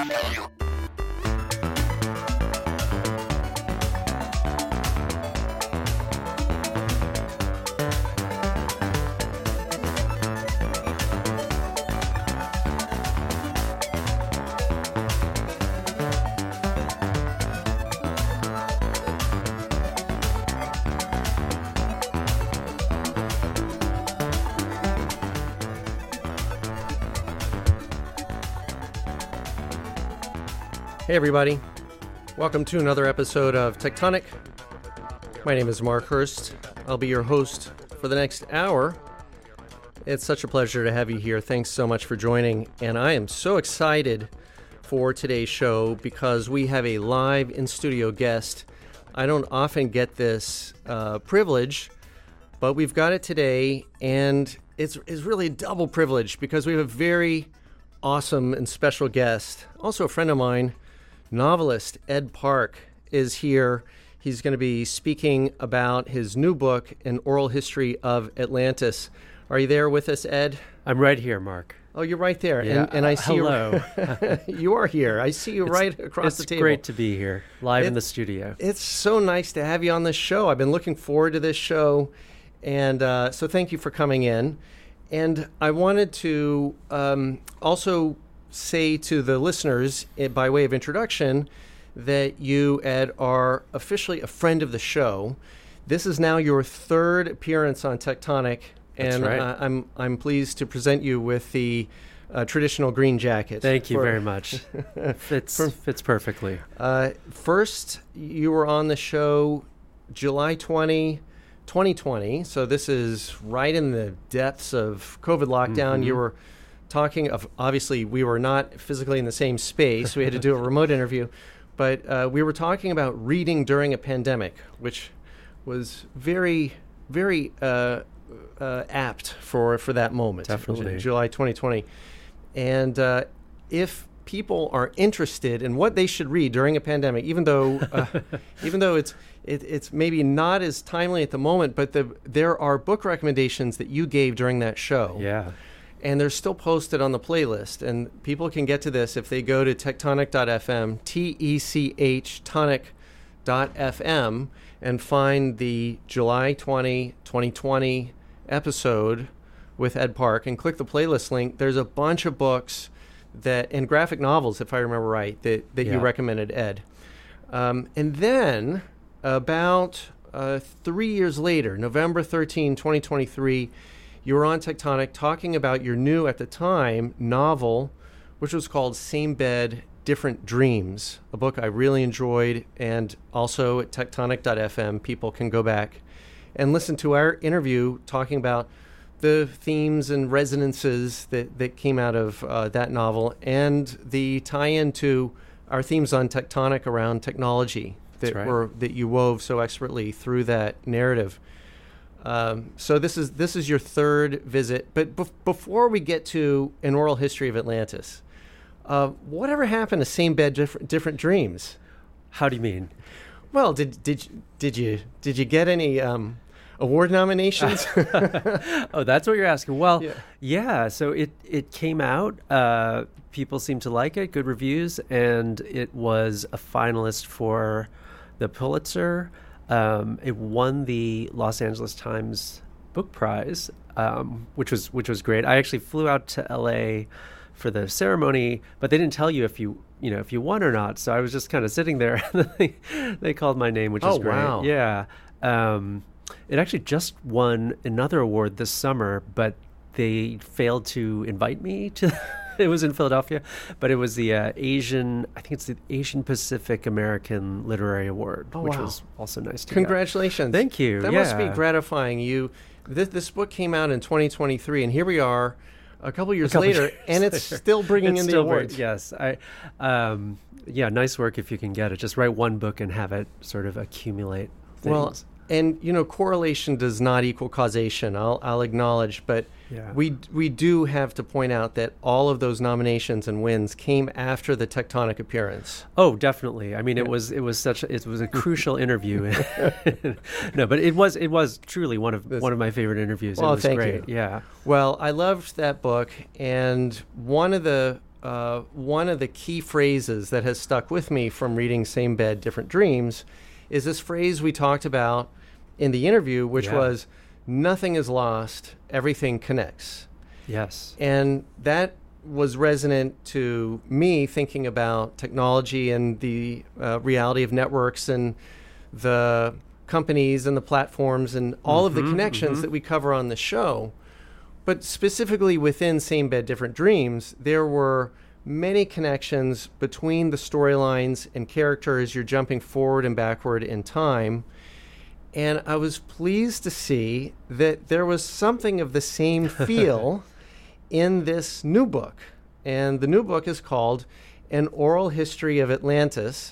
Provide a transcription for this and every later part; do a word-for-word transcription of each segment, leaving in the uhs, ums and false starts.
Hey everybody, welcome to another episode of Tectonic. My name is Mark Hurst. I'll be your host for the next hour. It's such a pleasure to have you here. Thanks so much for joining. And I am so excited for today's show because we have a live in-studio guest. I don't often get this uh, privilege, but we've got it today, and it's, it's really a double privilege because we have a very awesome and special guest, also a friend of mine. Novelist Ed Park is here. He's going to be speaking about his new book, An Oral History of Atlantis. Are you there with us, Ed? I'm right here, Mark. Oh, you're right there. Yeah. And, and I see Hello. you. You are here. I see you it's, right across the table. It's great to be here, live it, in the studio. It's so nice to have you on this show. I've been looking forward to this show. And uh, so thank you for coming in. And I wanted to um, also say to the listeners, uh, by way of introduction, that you, Ed, are officially a friend of the show. This is now your third appearance on Tectonic, and That's right. uh, I'm I'm pleased to present you with the uh, traditional green jacket. Thank you for, very much. fits for, fits perfectly. Uh, first, you were on the show July twentieth, twenty twenty, so this is right in the depths of COVID lockdown. Mm-hmm. You were talking of, obviously, we were not physically in the same space. We had to do a remote interview. But uh, we were talking about reading during a pandemic, which was very, very uh, uh, apt for, for that moment. Definitely. July twenty twenty. And uh, if people are interested in what they should read during a pandemic, even though uh, even though it's it, it's maybe not as timely at the moment, but the, there are book recommendations that you gave during that show. Yeah. And they're still posted on the playlist. And people can get to this if they go to tectonic dot f m, T E C H, tonic dot f m, and find the July twentieth, twenty twenty episode with Ed Park and click the playlist link. There's a bunch of books that, and graphic novels, if I remember right, that, that yeah. you recommended, Ed. Um, and then about uh, three years later, November thirteenth, twenty twenty-three, you were on Tectonic talking about your new, at the time, novel, which was called Same Bed, Different Dreams, a book I really enjoyed. And also at tectonic dot f m, people can go back and listen to our interview talking about the themes and resonances that, that came out of uh, that novel and the tie-in to our themes on Tectonic around technology that right. were that you wove so expertly through that narrative. Um, so this is this is your third visit. But bef- before we get to An Oral History of Atlantis, uh, whatever happened to Same Bed, Different, Different Dreams? How do you mean? Well, did did did you did you get any um, award nominations? Oh, that's what you're asking. Well, Yeah. yeah. So it it came out. Uh, people seem to like it. Good reviews, and it was a finalist for the Pulitzer. Um, it won the Los Angeles Times Book Prize, um, which was which was great. I actually flew out to L A for the ceremony, but they didn't tell you if you you know if you won or not. So I was just kind of sitting there, and they, they called my name, which Oh, is great. wow. Yeah, um, it actually just won another award this summer, but they failed to invite me to. It was in Philadelphia, but it was the uh, Asian, I think it's the Asian Pacific American Literary Award, Oh, which wow. was also nice to Congratulations. get. Thank you. That yeah. must be gratifying. You this, this book came out in twenty twenty-three, and here we are a couple years couple later, years and it's later. still bringing It's in the still bring- awards. yes. I, um, yeah, nice work if you can get it. Just write one book and have it sort of accumulate things. Well, and you know, correlation does not equal causation. I'll I'll acknowledge, but Yeah. we we do have to point out that all of those nominations and wins came after the Tectonic appearance. Oh, definitely. I mean, Yeah. it was it was such a, it was a crucial interview. No, but it was it was truly one of This- one of my favorite interviews. Well, it was thank great. you. Yeah. Well, I loved that book, and one of the uh, one of the key phrases that has stuck with me from reading Same Bed, Different Dreams is this phrase we talked about in the interview, which Yeah. was, nothing is lost, everything connects. Yes. And that was resonant to me thinking about technology and the uh, reality of networks and the companies and the platforms and all Mm-hmm, of the connections mm-hmm. that we cover on the show. But specifically within Same Bed, Different Dreams, there were many connections between the storylines and characters. You're jumping forward and backward in time. And I was pleased to see that there was something of the same feel in this new book. And the new book is called An Oral History of Atlantis,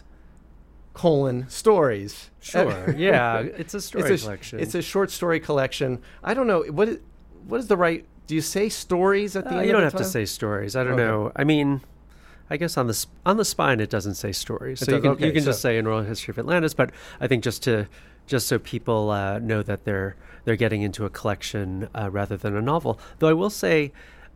colon, stories. Sure. Yeah. It's a story it's a, collection. It's a short story collection. I don't know. What is, what is the right... Do you say stories at the Uh, end you don't of the have to title? say stories. I don't Okay. know. I mean, I guess on the sp- on the spine it doesn't say stories, It so you does- can okay, you can so- just say An Oral History of Atlantis. But I think just to just so people uh, know that they're they're getting into a collection uh, rather than a novel. Though I will say,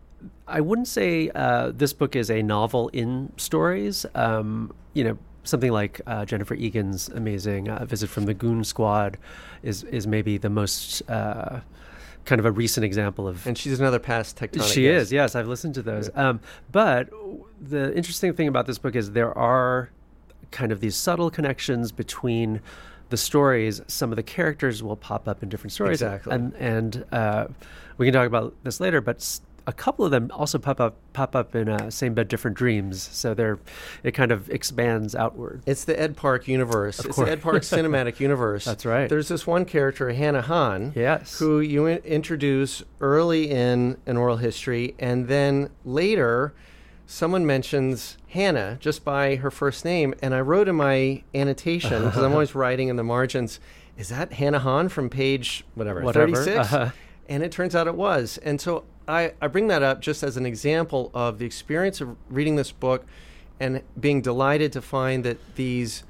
I wouldn't say uh, this book is a novel in stories. Um, you know. Something like uh, Jennifer Egan's amazing uh, Visit from the Goon Squad is is maybe the most uh, kind of a recent example of. And she's another past tectonic She guest. is, yes. I've listened to those. Um, but the interesting thing about this book is there are kind of these subtle connections between the stories. Some of the characters will pop up in different stories. Exactly. And, and uh, we can talk about this later, but s- a couple of them also pop up pop up in uh, Same Bed, Different Dreams. So they're it kind of expands outward. It's the Ed Park universe. Of It's course. the Ed Park cinematic universe. That's right. There's this one character, Hannah Hahn, Yes. who you in- introduce early in An Oral History, and then later someone mentions Hannah just by her first name, and I wrote in my annotation, because I'm always writing in the margins, is that Hannah Hahn from page whatever, Whatever. thirty-six? Uh-huh. And it turns out it was. And so I, I bring that up just as an example of the experience of reading this book and being delighted to find that these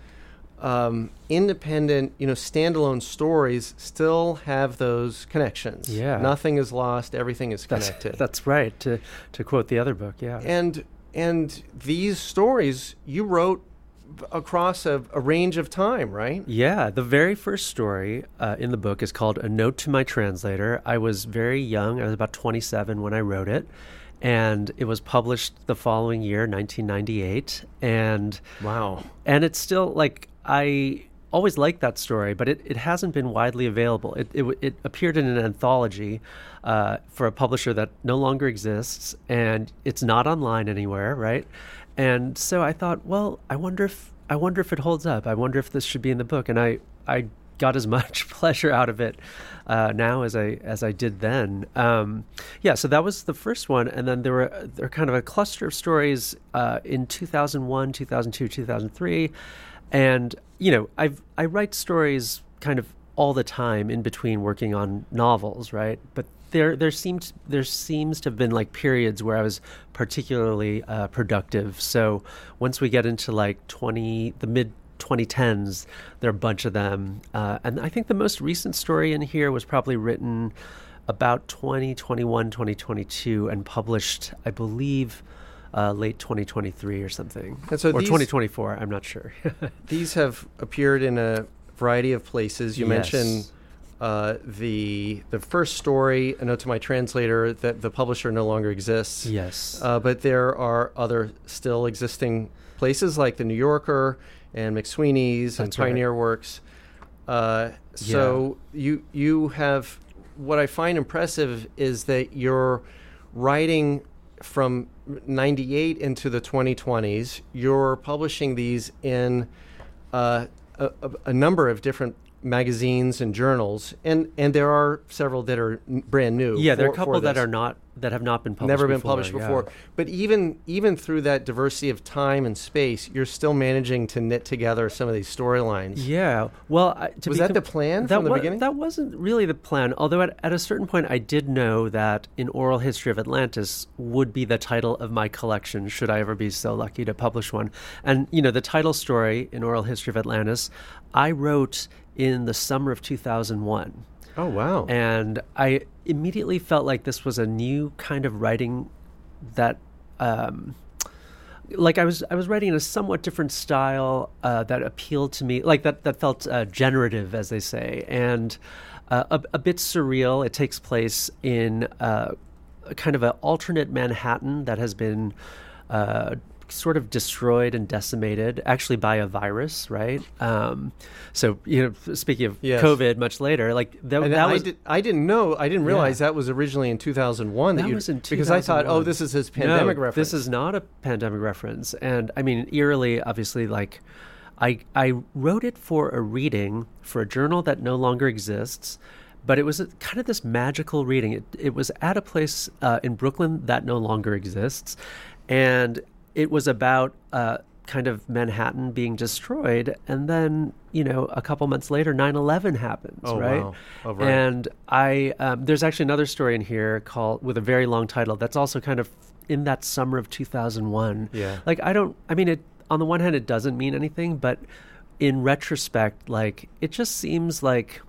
um, independent, you know, standalone stories still have those connections. Yeah. Nothing is lost. Everything is That's, connected. that's right. To to quote the other book, yeah. and and these stories you wrote b- across a, a range of time, right? Yeah, the very first story uh, in the book is called A Note to My Translator. I was very young. I was about twenty-seven when I wrote it. And it was published the following year, nineteen ninety-eight. And Wow. and it's still like I always liked that story, but it, it hasn't been widely available. It it, w- it appeared in an anthology uh, for a publisher that no longer exists, and it's not online anywhere, right? And so I thought, well, I wonder if I wonder if it holds up. I wonder if this should be in the book, and I I got as much pleasure out of it uh, now as I as I did then. Um, yeah, so that was the first one, and then there were there were kind of a cluster of stories uh, in two thousand one, two thousand two, two thousand three, and you know I've I write stories kind of all the time in between working on novels, right? But there there seemed there seems to have been like periods where I was particularly uh, productive. So once we get into like twenty the mid twenty tens, there are a bunch of them. Uh, and I think the most recent story in here was probably written about twenty twenty-one, twenty twenty-two and published, I believe, uh, late twenty twenty-three or something. And so or these- twenty twenty-four, I'm not sure. These have appeared in a variety of places. You Yes. mentioned uh, the the first story, A Note to My Translator, that the publisher no longer exists. Yes. Uh, but there are other still existing places like the New Yorker and McSweeney's and That's right. Pioneer Works. Uh, so you you have, what I find impressive is that you're writing from ninety-eight into the twenty twenties. You're publishing these in uh, a, a, a number of different magazines and journals, and, and there are several that are n- brand new. yeah, there are a for- couple for that this. are not that have not been published Never been before, published yeah. before. But even even through that diversity of time and space, you're still managing to knit together some of these storylines. Yeah. Well, I, to Was be that com- the plan that from the wa- beginning? That wasn't really the plan. Although at, at a certain point, I did know that An Oral History of Atlantis would be the title of my collection, should I ever be so lucky to publish one. And, you know, the title story, An Oral History of Atlantis, I wrote in the summer of two thousand one. Oh, wow. And I immediately felt like this was a new kind of writing that um, like I was I was writing in a somewhat different style uh, that appealed to me, like that that felt uh, generative, as they say, and uh, a, a bit surreal. It takes place in uh, a kind of an alternate Manhattan that has been uh, sort of destroyed and decimated, actually by a virus, right? Um, so, you know, speaking of yes. COVID, much later, like that, and that I was. Did, I didn't know. I didn't realize yeah. that was originally in two thousand one. That, that was in two thousand one. Because I thought, oh, this is his pandemic no, reference. This is not a pandemic reference, and I mean, eerily, obviously, like. I, I wrote it for a reading for a journal that no longer exists, but it was a, kind of this magical reading. It, it was at a place uh, in Brooklyn that no longer exists, and it was about uh, kind of Manhattan being destroyed, and then, you know, a couple months later, nine eleven happens, oh, right? Wow. Oh, right? And I um, there's actually another story in here called with a very long title that's also kind of in that summer of two thousand one. Yeah. Like, I don't, I mean, it. On the one hand, it doesn't mean anything, but in retrospect, like, it just seems like,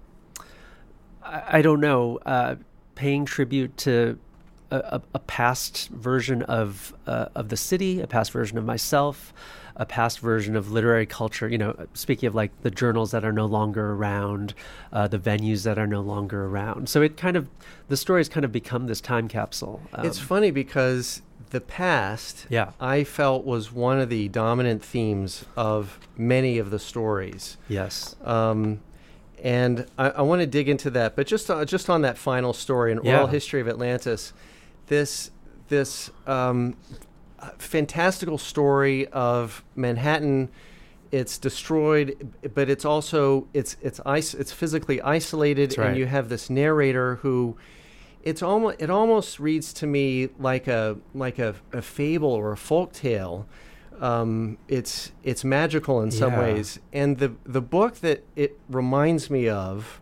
I, I don't know, uh, paying tribute to a, a, a past version of uh, of the city, a past version of myself, a past version of literary culture. You know, speaking of like the journals that are no longer around, uh, the venues that are no longer around. So it kind of, the story's kind of become this time capsule. Um, it's funny because the past, yeah. I felt, was one of the dominant themes of many of the stories. Yes. Um, and I, I want to dig into that, but just uh, just on that final story, an yeah. oral history of Atlantis, this this um, fantastical story of Manhattan. It's destroyed, but it's also it's it's ice it's physically isolated, That's right. and you have this narrator who. It's almost it almost reads to me like a like a, a fable or a folk tale. Um, it's it's magical in some yeah. ways, and the the book that it reminds me of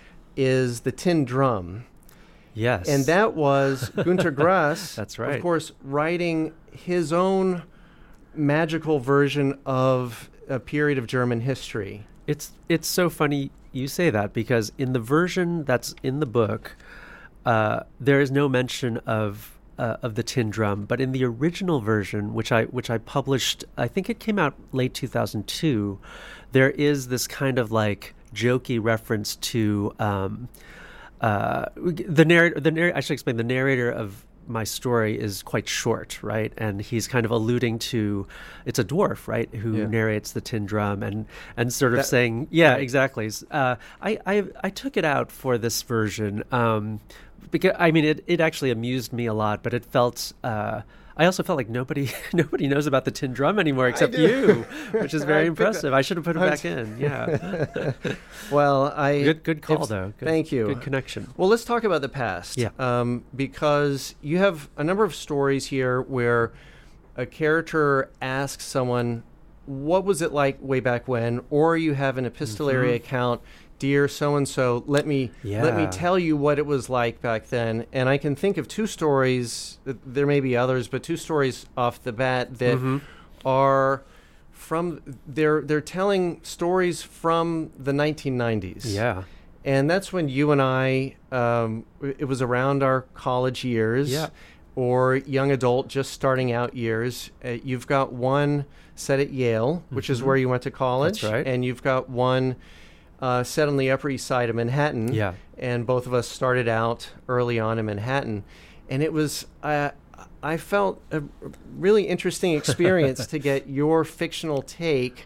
is The Tin Drum. Yes, and that was Günter Grass. That's right. Of course, writing his own magical version of a period of German history. It's it's so funny you say that, because in the version that's in the book. Uh, there is no mention of uh, of the tin drum, but in the original version, which I which I published, I think it came out late two thousand two. There is this kind of like jokey reference to um, uh, the narrator. The narr- I should explain. The narrator of my story is quite short, right? And he's kind of alluding to it's a dwarf, right, who yeah. narrates the tin drum and and sort of that, saying, yeah, exactly. Uh, I, I I took it out for this version. Um, Because I mean, it, it actually amused me a lot, but it felt. Uh, I also felt like nobody nobody knows about the tin drum anymore except you, which is very impressive. I should have put it back in. Yeah. Well, I good good call though. Good, thank you. Good connection. Well, let's talk about the past. Yeah. Um, because you have a number of stories here where a character asks someone, "What was it like way back when?" Or you have an epistolary mm-hmm. account. Dear so-and-so, let me yeah. let me tell you what it was like back then. And I can think of two stories, there may be others, but two stories off the bat that mm-hmm. are from, they're, they're telling stories from the nineteen nineties. Yeah. And that's when you and I, um, it was around our college years yeah. or young adult just starting out years. Uh, you've got one set at Yale, mm-hmm. which is where you went to college. That's right. And you've got one Uh, set on the Upper East Side of Manhattan, yeah, and both of us started out early on in Manhattan, and it was uh, I felt a really interesting experience to get your fictional take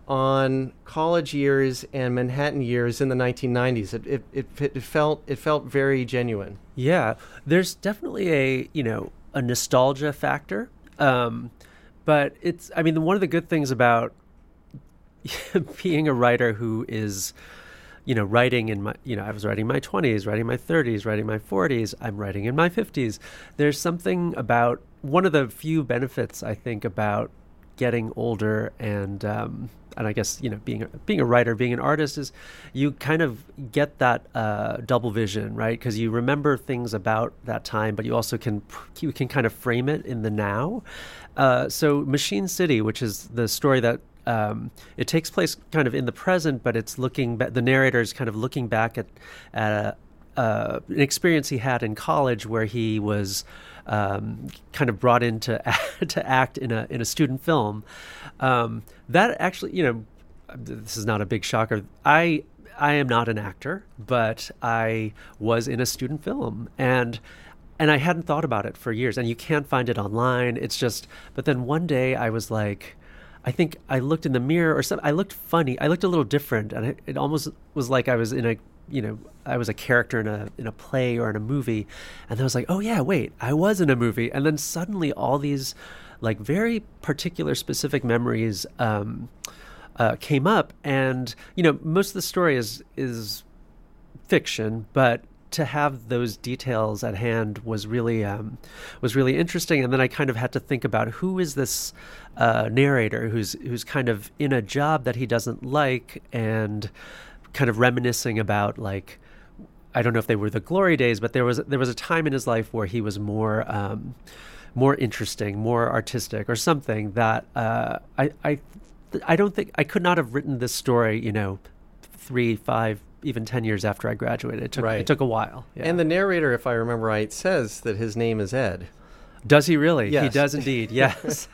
on college years and Manhattan years in the nineteen nineties. It it, it, it felt it felt very genuine. Yeah, there's definitely a you know a nostalgia factor, um, but it's I mean one of the good things about being a writer who is, you know, writing in my, you know, I was writing in my twenties, writing in my thirties, writing in my forties, I'm writing in my fifties. There's something about, one of the few benefits, I think, about getting older and, um, and I guess, you know, being, a, being a writer, being an artist is you kind of get that uh, double vision, right? Because you remember things about that time, but you also can, you can kind of frame it in the now. Uh, so Machine City, which is the story that, Um, it takes place kind of in the present, but it's looking back. The narrator is kind of looking back at, at a, uh, an experience he had in college where he was um, kind of brought in to to act in a in a student film. Um, that actually, you know, this is not a big shocker. I I am not an actor, but I was in a student film, and and I hadn't thought about it for years. And you can't find it online. It's just. But then one day I was like, I think I looked in the mirror or something. I looked funny. I looked a little different, and it, it almost was like I was in a, you know, I was a character in a in a play or in a movie, and I was like, oh yeah, wait, I was in a movie. And then suddenly all these, like, very particular, specific memories um, uh, came up, and you know, most of the story is is fiction, but to have those details at hand was really um, was really interesting. And then I kind of had to think about who is this uh, narrator who's who's kind of in a job that he doesn't like, and kind of reminiscing about, like, I don't know if they were the glory days, but there was there was a time in his life where he was more um, more interesting, more artistic, or something that uh, I I I don't think I could not have written this story, you know, three, five, even ten years after I graduated. It took, right. it took a while. Yeah. And the narrator, if I remember right, says that his name is Ed. Does he really? Yes. He does indeed. Yes.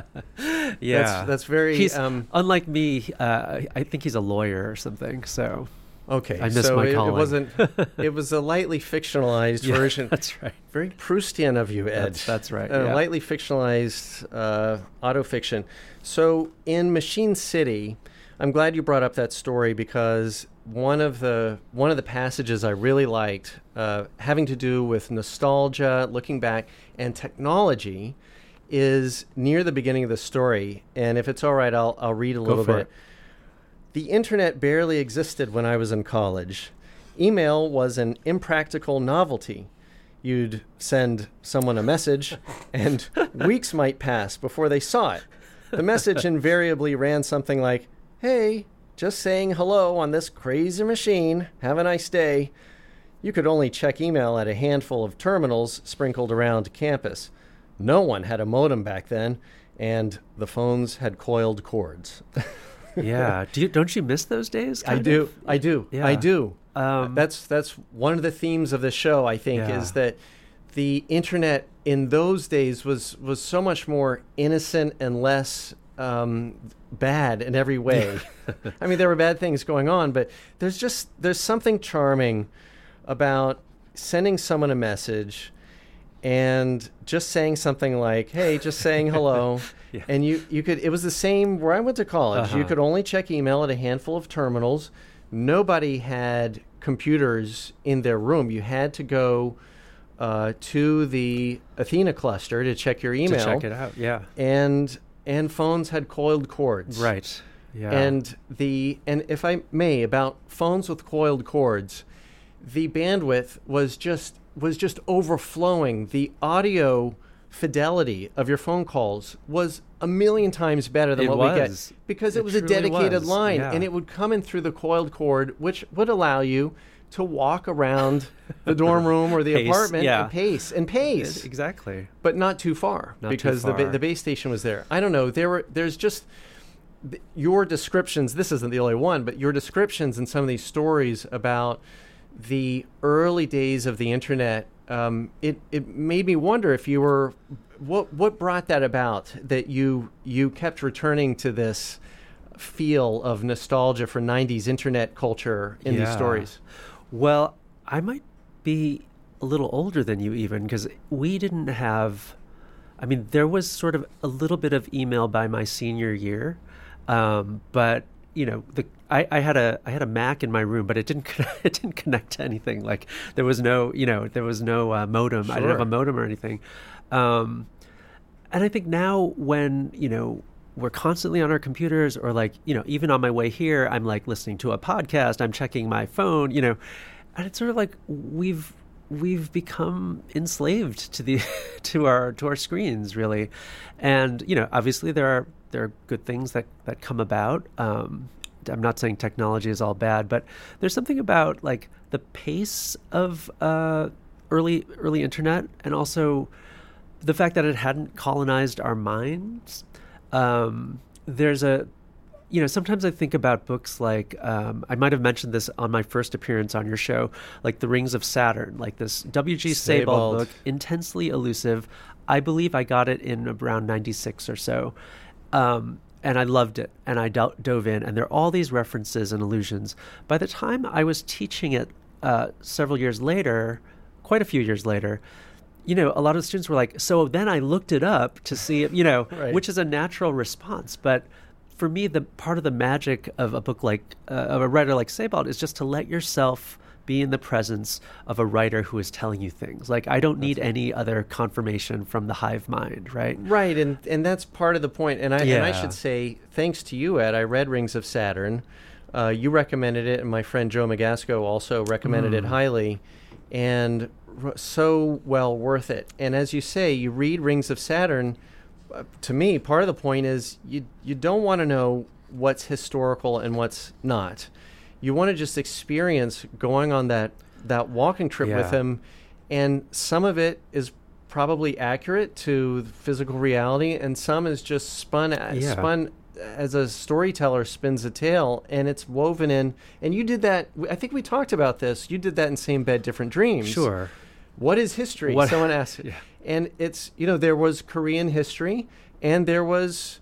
Yeah. That's, that's very... He's, um, unlike me, uh, I think he's a lawyer or something, so... Okay, I missed so my it, calling. it wasn't. It was a lightly fictionalized Yeah, version. that's right. Very Proustian of you, Ed. That's, that's right. A yeah. lightly fictionalized uh, autofiction. So in Machine City, I'm glad you brought up that story, because one of the one of the passages I really liked, uh, having to do with nostalgia, looking back, and technology, is near the beginning of the story. And if it's all right, I'll I'll read a Go little for bit. it. The internet barely existed when I was in college. Email was an impractical novelty. You'd send someone a message, and weeks might pass before they saw it. The message invariably ran something like, "Hey, just saying hello on this crazy machine. Have a nice day." You could only check email at a handful of terminals sprinkled around campus. No one had a modem back then, and the phones had coiled cords. Yeah. Do you, don't you miss those days? I kind do. of? I do. Yeah. I do. Um, that's that's one of the themes of the show, I think, Yeah. is that the internet in those days was was so much more innocent and less um, bad in every way. I mean, there were bad things going on, but there's just there's something charming about sending someone a message and just saying something like, "Hey, just saying hello." Yeah. And you, you could, it was the same where I went to college. Uh-huh. You could only check email at a handful of terminals. Nobody had computers in their room. You had to go uh, to the Athena cluster to check your email. To check it out, yeah. And and phones had coiled cords. Right. Yeah. And the and if I may, about phones with coiled cords, the bandwidth was just was just overflowing. The audio fidelity of your phone calls was a million times better than It what was. we get, because it, It was a truly dedicated was, line, yeah. and it would come in through the coiled cord, which would allow you to walk around the dorm room or the Pace, apartment yeah. and pace and pace, Exactly. but not too far, Not too because the ba- far. the base station was there. I don't know. There were there's just th- your descriptions. This isn't the only one, but your descriptions in some of these stories about the early days of the internet. Um, it it made me wonder if you were what what brought that about, that you you kept returning to this feel of nostalgia for nineties internet culture in these Yeah. stories. Well, I might be a little older than you even, because we didn't have, I mean, there was sort of a little bit of email by my senior year, um, but you know, the I, I had a I had a Mac in my room, but it didn't connect, it didn't connect to anything. Like there was no, you know, there was no uh, modem. I didn't have Sure. a modem or anything. Um, and I think now when, you know, we're constantly on our computers, or like, you know, even on my way here, I'm like listening to a podcast, I'm checking my phone, you know, and it's sort of like we've we've become enslaved to the to our to our screens, really. And you know, obviously there are there are good things that that come about. Um, I'm not saying technology is all bad, but there's something about like the pace of uh, early early internet, and also the fact that it hadn't colonized our minds. Um, there's a you know, sometimes I think about books like, um, I might have mentioned this on my first appearance on your show, like The Rings of Saturn, like this W G Sebald Sebald. book, intensely elusive. I believe I got it in around ninety-six or so. Um, and I loved it, and I do- dove in, and there are all these references and allusions. By the time I was teaching it uh, several years later, quite a few years later, you know, a lot of students were like, so then I looked it up to see, you know, Right. which is a natural response. But for me, the part of the magic of a book like, uh, of a writer like Sebald is just to let yourself be in the presence of a writer who is telling you things. Like, I don't need any other confirmation from the hive mind, right? Right, and and that's part of the point. And I and I Yeah. should say, thanks to you, Ed, I read Rings of Saturn. Uh, you recommended it, and my friend Joe Magasco also recommended it highly, and r- so well worth it. And as you say, you read Rings of Saturn. Uh, to me, part of the point is you you don't want to know what's historical and what's not. You want to just experience going on that that walking trip with Yeah. him, and some of it is probably accurate to the physical reality, and some is just spun a- Yeah. spun as a storyteller spins a tale, and it's woven in. And you did that. I think we talked about this. You did that in Same Bed, Different Dreams. Sure. What is history? What- Someone asked. Yeah. And it's, you know, there was Korean history, and there was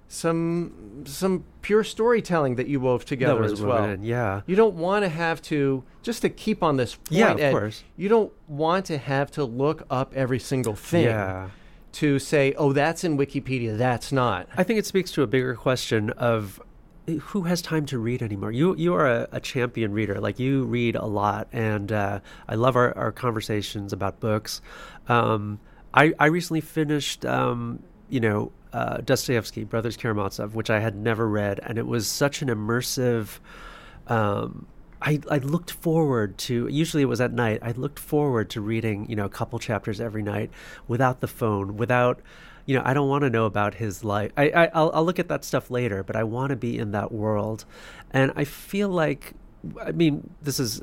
some some pure storytelling that you wove together That was as woven well. in, yeah. You don't want to have to, just to keep on this point, Yeah, of Ed, course. you don't want to have to look up every single thing Yeah. to say, oh, that's in Wikipedia, that's not. I think it speaks to a bigger question of who has time to read anymore. You you are a, a champion reader. Like, you read a lot, and uh, I love our, our conversations about books. Um, I, I recently finished, um, you know, uh, Dostoevsky, Brothers Karamazov, which I had never read, and it was such an immersive... Um, I, I looked forward to, usually it was at night, I looked forward to reading, you know, a couple chapters every night without the phone, without, you know, I don't want to know about his life. I, I, I'll, I'll look at that stuff later, but I want to be in that world. And I feel like, I mean, this is,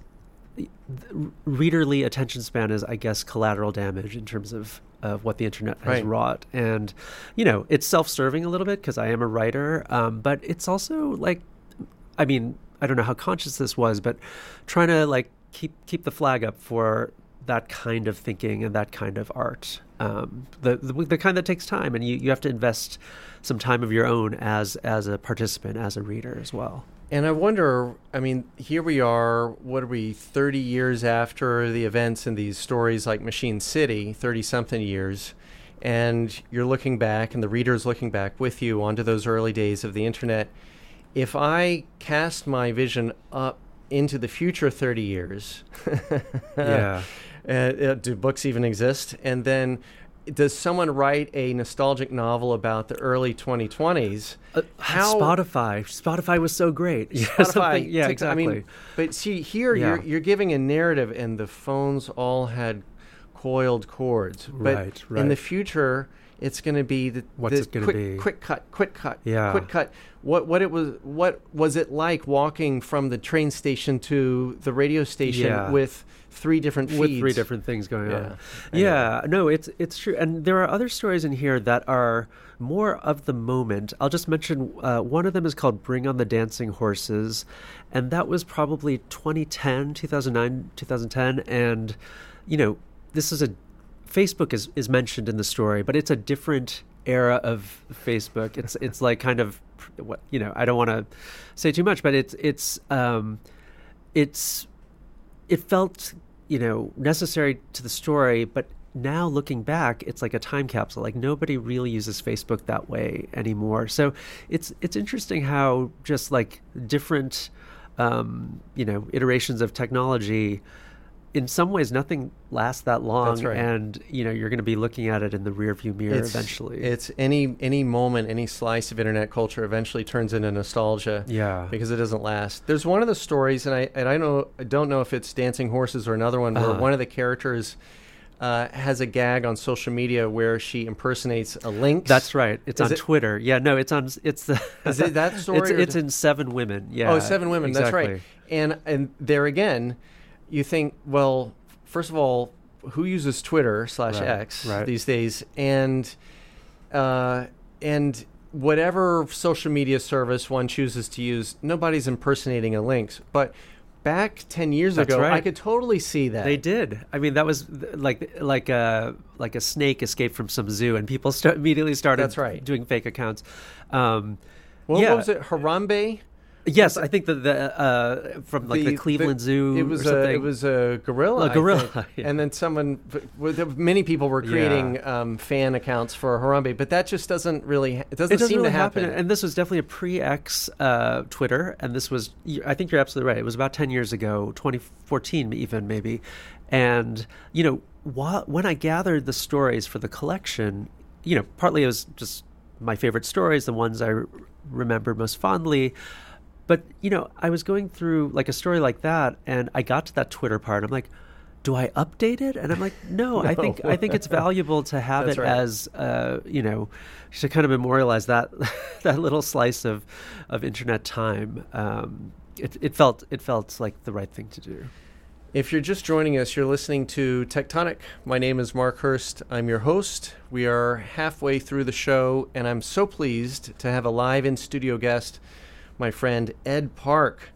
readerly attention span is, I guess, collateral damage in terms of, of what the internet has Right. wrought. And, you know, it's self-serving a little bit because I am a writer, um, but it's also like, I mean, I don't know how conscious this was, but trying to like keep keep the flag up for that kind of thinking and that kind of art, um, the, the the kind that takes time, and you, you have to invest some time of your own as as a participant, as a reader as well. And I wonder, I mean, here we are, what are we, thirty years after the events in these stories like Machine City, thirty-something years, and you're looking back, and the reader's looking back with you onto those early days of the internet. If I cast my vision up into the future thirty years, Yeah. uh, uh, do books even exist? And then does someone write a nostalgic novel about the early twenty twenties? Uh, How- Spotify, Spotify was so great. Yeah, Spotify, something- yeah, TikTok, exactly. I mean, but see, here Yeah. you're you're giving a narrative, and the phones all had coiled cords. But Right, in the right. future, it's going to be the, What's the it gonna quick, be? quick cut, quick cut, Yeah. quick cut. What what it was? What was it like walking from the train station to the radio station Yeah. with three different feeds? With three different things going Yeah. on. Anyway. Yeah, no, it's it's true, and there are other stories in here that are more of the moment. I'll just mention uh, one of them is called "Bring on the Dancing Horses," and that was probably twenty ten, two thousand nine, two thousand ten, and you know, this is a Facebook is is mentioned in the story, but it's a different era of Facebook. It's it's like kind of what you know. I don't want to say too much, but it's it's um, it's it felt, you know, necessary to the story, but now looking back, it's like a time capsule. Like, nobody really uses Facebook that way anymore. So it's it's interesting how just like different, um, you know, iterations of technology, in some ways, nothing lasts that long. That's right. And, you know, you're going to be looking at it in the rearview mirror It's, eventually. It's any any moment, any slice of internet culture eventually turns into nostalgia. Yeah. Because it doesn't last. There's one of the stories, and I and I know I don't know if it's Dancing Horses or another one, where Uh-huh. one of the characters uh, has a gag on social media where she impersonates a lynx. That's right. It's Is on it- Twitter. Yeah, no, it's on. It's the. Is it that story It's, or it's d- in Seven Women. Yeah. Oh, Seven Women. That's right. exactly. And and there again, you think, well, first of all, who uses Twitter slash Right, X right. these days? And uh, and whatever social media service one chooses to use, nobody's impersonating a lynx. But back ten years That's ago, right. I could totally see that. They did. I mean, that was th- like like a like a snake escaped from some zoo, and people start, immediately started That's right. doing fake accounts. Um, Well, yeah. what was it? Harambe? Yes, I think that the uh, from like the, Cleveland Zoo It was or something. a it was a gorilla. A gorilla, I think. yeah. And then someone, with- many people were creating Yeah. um, fan accounts for Harambe, but that just doesn't really. It doesn't, It doesn't seem really to happen. And this was definitely a pre-X uh, Twitter, and this was, I think you're absolutely right. It was about ten years ago, twenty fourteen even maybe. And, you know, while, when I gathered the stories for the collection, you know, partly it was just my favorite stories, the ones I r- remembered most fondly. But, you know, I was going through like a story like that, and I got to that Twitter part. I'm like, do I update it? And I'm like, no, No. I think I think it's valuable to have That's it right. as, uh, you know, to kind of memorialize that that little slice of of internet time. Um, it, it felt it felt like the right thing to do. If you're just joining us, you're listening to Tectonic. My name is Mark Hurst. I'm your host. We are halfway through the show, and I'm so pleased to have a live in-studio guest, my friend Ed Park,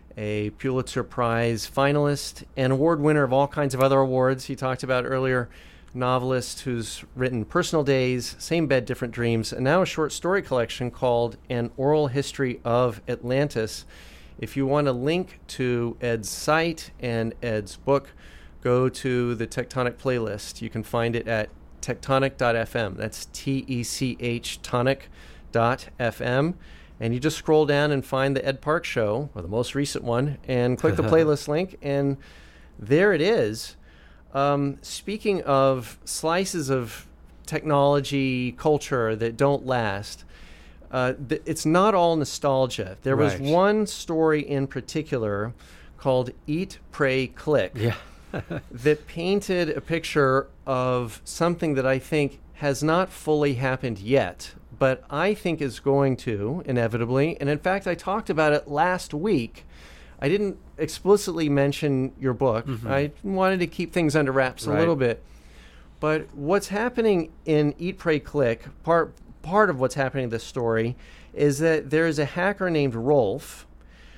a Pulitzer Prize finalist and award winner of all kinds of other awards. He talked about earlier, novelist who's written Personal Days, Same Bed, Different Dreams, and now a short story collection called An Oral History of Atlantis. If you want a link to Ed's site and Ed's book, go to the Tectonic playlist. You can find it at tectonic dot f m. That's T E C H tonic dot f m. And you just scroll down and find the Ed Park Show, or the most recent one, and click the playlist link, and there it is. Um, speaking of slices of technology culture that don't last, uh, th- it's not all nostalgia. There was Right. one story in particular called Eat, Pray, Click Yeah. that painted a picture of something that I think has not fully happened yet, but I think is going to, inevitably. And in fact, I talked about it last week. I didn't explicitly mention your book. Mhm. I wanted to keep things under wraps Right. a little bit. But what's happening in Eat, Pray, Click, part, part of what's happening in this story, is that there is a hacker named Rolf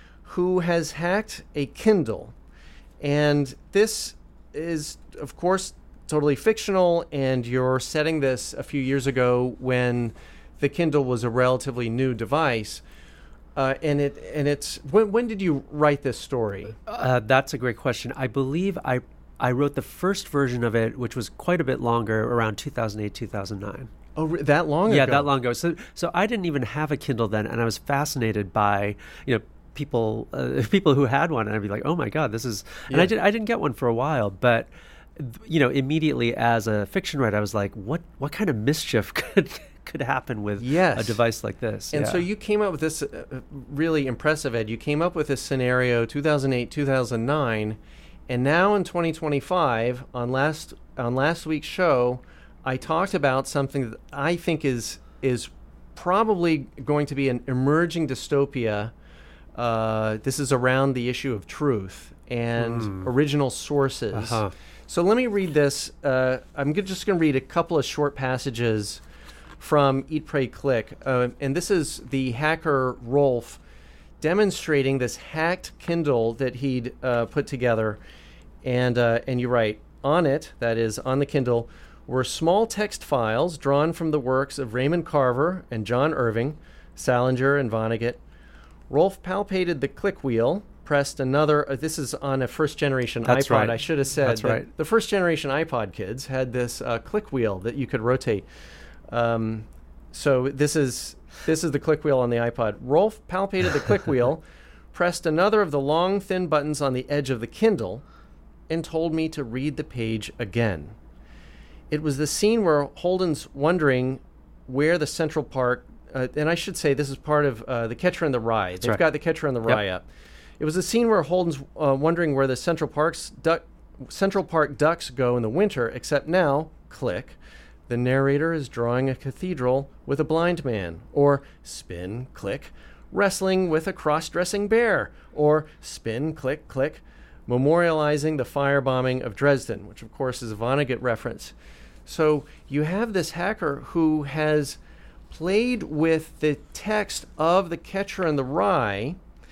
who has hacked a Kindle. And this is, of course, totally fictional, and you're setting this a few years ago when the Kindle was a relatively new device. Uh, and it and it's when when did you write this story? Uh, that's a great question. I believe I I wrote the first version of it, which was quite a bit longer, around two thousand eight, two thousand nine. Oh, re- that long Yeah, ago? that long ago. So, so I didn't even have a Kindle then, and I was fascinated by, you know, people uh, people who had one, and I'd be like, oh my god, this is. And Yeah. I did I didn't get one for a while, but you know, immediately as a fiction writer, I was like, what what kind of mischief could could happen with Yes. a device like this? And Yeah. so you came up with this uh, really impressive, Ed. You came up with this scenario two thousand eight, two thousand nine, and now in twenty twenty-five, on last on last week's show, I talked about something that I think is is probably going to be an emerging dystopia. Uh, this is around the issue of truth and Mm. original sources. Uh-huh. So let me read this. Uh, I'm g- just going to read a couple of short passages from Eat, Pray, Click. Uh, and this is the hacker Rolf demonstrating this hacked Kindle that he'd uh, put together. And, uh, and you write, on it, that is, on the Kindle, were small text files drawn from the works of Raymond Carver and John Irving, Salinger and Vonnegut. Rolf palpated the click wheel, pressed another. Uh, this is on a first generation That's iPod. right. I should have said That's that right. the first generation iPod kids had this uh, click wheel that you could rotate. Um, so this is this is the click wheel on the iPod. Rolf palpated the click wheel, pressed another of the long thin buttons on the edge of the Kindle, and told me to read the page again. It was the scene where Holden's wondering where the Central Park, uh, and I should say this is part of uh, The Catcher in the Rye. They've right. got The Catcher in the Yep. Rye up. It was the scene where Holden's uh, wondering where the Central Park's duck, Central Park ducks go in the winter, except now, click, the narrator is drawing a cathedral with a blind man, or spin, click, wrestling with a cross-dressing bear, or spin, click, click, memorializing the firebombing of Dresden, which of course is a Vonnegut reference. So you have this hacker who has played with the text of The Catcher in the Rye,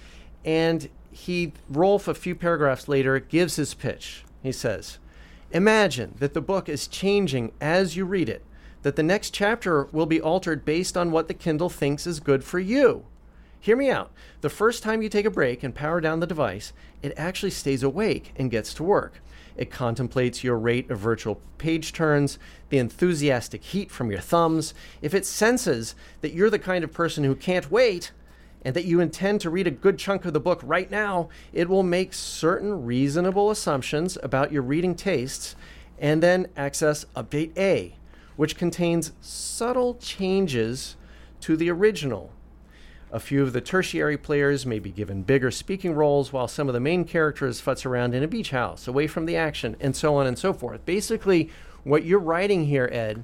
and he, Rolf, a few paragraphs later, gives his pitch. He says, "Imagine that the book is changing as you read it, that the next chapter will be altered based on what the Kindle thinks is good for you. Hear me out. The first time you take a break and power down the device, it actually stays awake and gets to work. It contemplates your rate of virtual page turns, the enthusiastic heat from your thumbs. If it senses that you're the kind of person who can't wait and that you intend to read a good chunk of the book right now, it will make certain reasonable assumptions about your reading tastes and then access Update A, which contains subtle changes to the original. A few of the tertiary players may be given bigger speaking roles, while some of the main characters futz around in a beach house, away from the action, and so on and so forth." Basically, what you're writing here, Ed,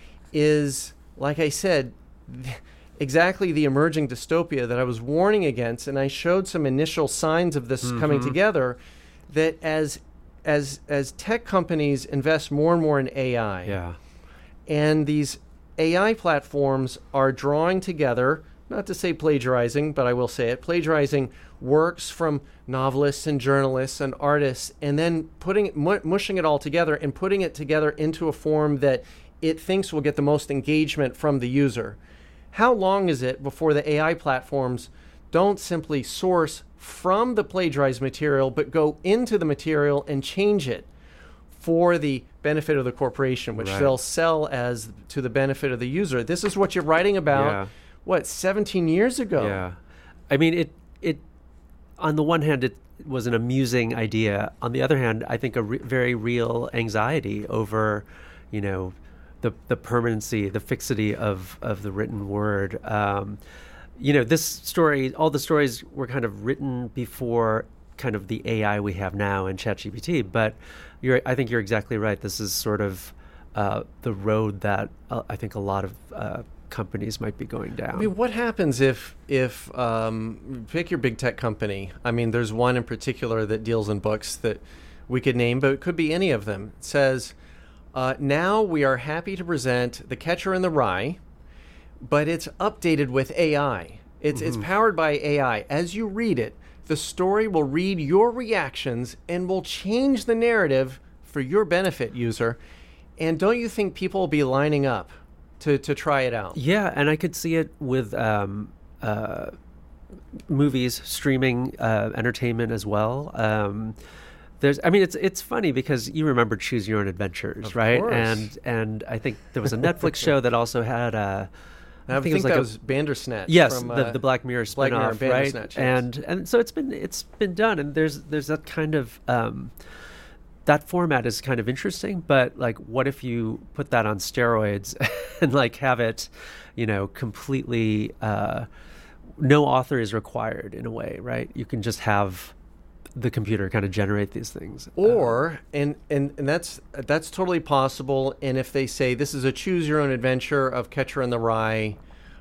is, like I said, exactly the emerging dystopia that I was warning against, and I showed some initial signs of this mm-hmm. coming together, that as as as tech companies invest more and more in A I, yeah. and these A I platforms are drawing together, not to say plagiarizing, but I will say it, plagiarizing works from novelists and journalists and artists, and then putting it, mu- mushing it all together and putting it together into a form that it thinks will get the most engagement from the user. How long is it before the A I platforms don't simply source from the plagiarized material, but go into the material and change it for the benefit of the corporation, which right. they'll sell as to the benefit of the user? This is what you're writing about. Yeah. What, seventeen years ago? Yeah. I mean, it, it, on the one hand, it was an amusing idea. On the other hand, I think a re- very real anxiety over, you know, the the permanency, the fixity of, of the written word. Um, you know, this story, all the stories were kind of written before kind of the A I we have now in ChatGPT. But you're, I think you're exactly right. This is sort of uh, the road that uh, I think a lot of uh, companies might be going down. I mean, what happens if, if um, pick your big tech company. I mean, there's one in particular that deals in books that we could name, but it could be any of them. It says, uh, now we are happy to present The Catcher in the Rye, but it's updated with A I. It's, mm-hmm. it's powered by A I. As you read it, the story will read your reactions and will change the narrative for your benefit, user. And don't you think people will be lining up to to try it out? Yeah, and I could see it with um, uh, movies, streaming, uh, entertainment as well. Um, there's, I mean, it's it's funny because you remember Choose Your Own Adventures, of right? Course. And and I think there was a Netflix show that also had a. I, I think, think it was that like was a, Bandersnatch. Yes, from, the, uh, the Black Mirror spin-off, Black Mirror, right? Yes. And and so it's been it's been done, and there's there's that kind of. Um, That format is kind of interesting, but like, what if you put that on steroids and like have it, you know, completely, uh, no author is required in a way, right? You can just have the computer kind of generate these things. Or, um, and, and, and that's, that's totally possible. And if they say this is a choose your own adventure of Catcher in the Rye,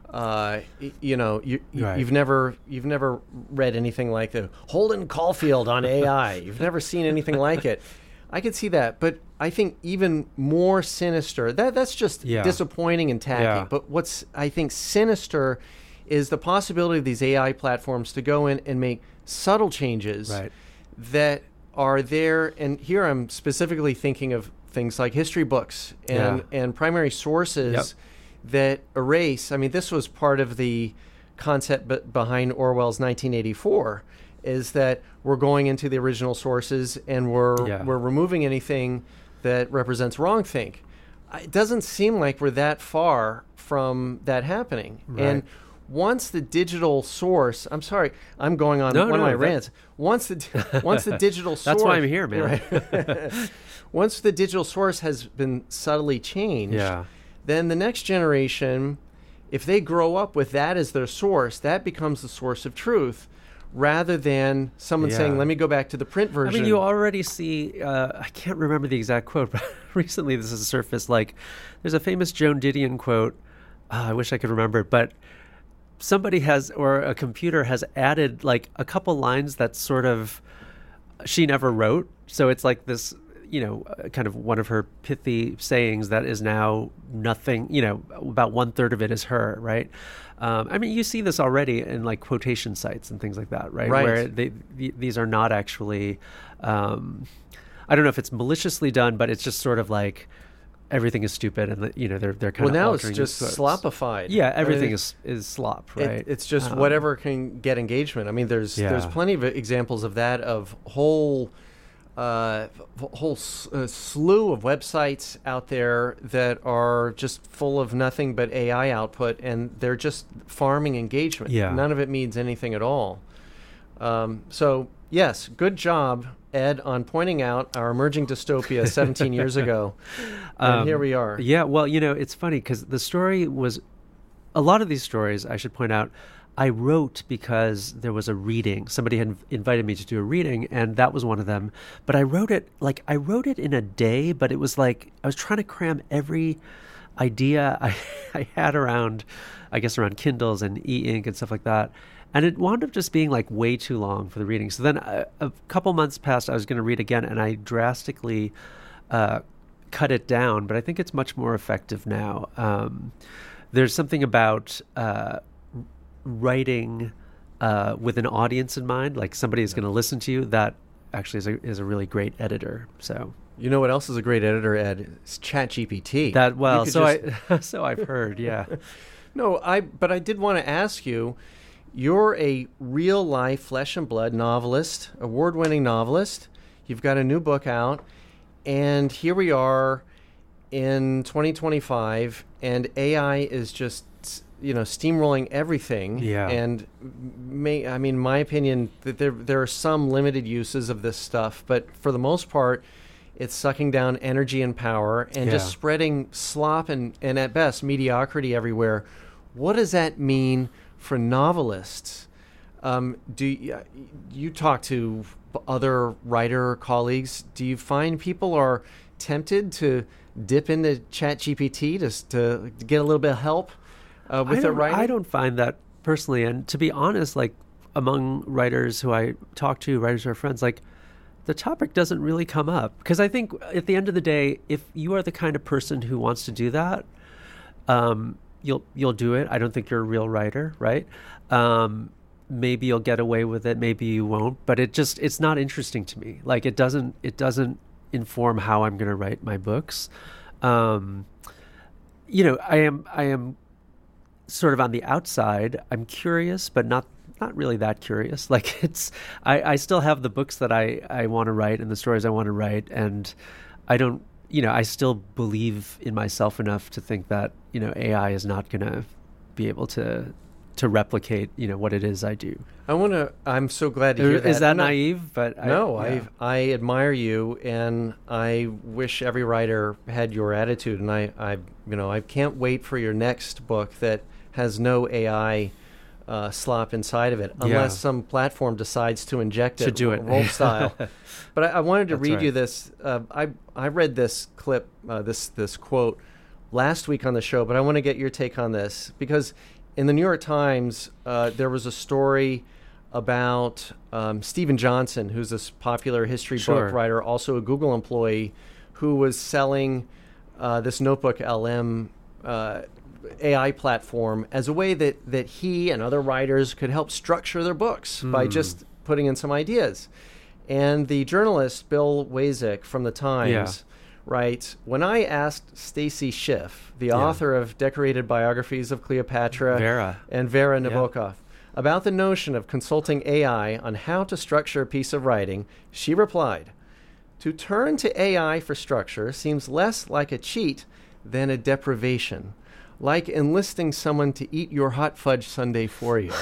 uh, y- you know, you, you, right. you've never, you've never read anything like the Holden Caulfield on A I. You've never seen anything like it. I could see that, but I think even more sinister, that that's just yeah. disappointing and tacky. Yeah. But what's, I think, sinister is the possibility of these A I platforms to go in and make subtle changes right. that are there. And here I'm specifically thinking of things like history books and, yeah. and primary sources yep. that erase. I mean, this was part of the concept b- behind Orwell's nineteen eighty-four, is that we're going into the original sources and we're yeah. we're removing anything that represents wrongthink. It doesn't seem like we're that far from that happening. Right. And once the digital source, I'm sorry, I'm going on no, one no, of my that, rants. Once the once the digital source, that's why I'm here, man. Right? Once the digital source has been subtly changed, yeah. then the next generation, if they grow up with that as their source, that becomes the source of truth, rather than someone yeah. saying, let me go back to the print version. I mean, you already see, uh, I can't remember the exact quote, but recently this has surfaced, like, there's a famous Joan Didion quote, uh, I wish I could remember it, but somebody has, or a computer has added, like, a couple lines that sort of, she never wrote, so it's like this, you know, uh, kind of one of her pithy sayings that is now nothing, you know, about one third of it is her, right? Um, I mean, you see this already in like quotation sites and things like that, right? Right. Where they, th- these are not actually, um, I don't know if it's maliciously done, but it's just sort of like everything is stupid, and you know they're they're kind well, of now it's altering just these quotes. slopified. Yeah, everything I mean, is is slop, it- right? it's just Um, whatever can get engagement. I mean, there's Yeah. there's plenty of examples of that, of whole uh, f- whole s- uh, slew of websites out there that are just full of nothing but A I output, and they're just farming engagement. Yeah. None of it means anything at all. Um, so yes, good job, Ed, on pointing out our emerging dystopia seventeen years ago, and Um, here we are. Yeah, well, you know, it's funny because the story was a lot of these stories, I should point out, I wrote because there was a reading. Somebody had invited me to do a reading, and that was one of them. But I wrote it, like, I wrote it in a day, but it was like I was trying to cram every idea I, I had around, I guess, around Kindles and e-ink and stuff like that. And it wound up just being like way too long for the reading. So then a, a couple months passed, I was going to read again, and I drastically uh, cut it down. But I think it's much more effective now. Um, there's something about uh, writing uh, with an audience in mind, like somebody is going to listen to you, that actually is a, is a really great editor. So You know what else is a great editor, Ed? It's ChatGPT. that, You well, could so just- I, so I've heard, yeah. No, I. But I did want to ask you. You're a real life, flesh and blood novelist, award-winning novelist. You've got a new book out, and here we are in twenty twenty-five, and A I is just, you know, steamrolling everything. Yeah. And may, I mean, my opinion that there there are some limited uses of this stuff, but for the most part, it's sucking down energy and power and just Yeah. spreading slop and, and at best mediocrity everywhere. What does that mean for novelists? Um, do you, you talk to other writer colleagues? Do you find people are tempted to dip into ChatGPT to to get a little bit of help uh, with I their don't, writing? I don't find that personally. And to be honest, like among writers who I talk to, writers who are friends, like the topic doesn't really come up. Because I think at the end of the day, if you are the kind of person who wants to do that, um, you'll you'll do it. I don't think you're a real writer, right? Um, maybe you'll get away with it, maybe you won't. But it just it's not interesting to me. Like it doesn't it doesn't inform how I'm going to write my books. Um, you know, I am I am sort of on the outside. I'm curious, but not not really that curious. Like it's I, I still have the books that I, I want to write and the stories I want to write, and I don't you know, I still believe in myself enough to think that, you know, A I is not going to be able to to replicate, you know, what it is I do. I want to. I'm so glad to hear Is that. that I'm not- naive? But No, I, yeah. I I admire you, and I wish every writer had your attitude. And I, I you know, I can't wait for your next book that has no A I uh, slop inside of it, unless Yeah. some platform decides to inject it, To do it. Rolf style. But I, I wanted to That's read right. you this. Uh, I I read this clip, uh, this this quote last week on the show, but I want to get your take on this because in the New York Times uh, there was a story about um, Stephen Johnson, who's this popular history Sure. book writer, also a Google employee, who was selling uh, this Notebook L M uh, A I platform as a way that, that he and other writers could help structure their books by Hmm. just putting in some ideas. And the journalist, Bill Wazik from the Times, Yeah. writes, when I asked Stacy Schiff, the Yeah. author of decorated biographies of Cleopatra Vera. and Vera Yeah. Nabokov, about the notion of consulting A I on how to structure a piece of writing, she replied, to turn to A I for structure seems less like a cheat than a deprivation, like enlisting someone to eat your hot fudge sundae for you.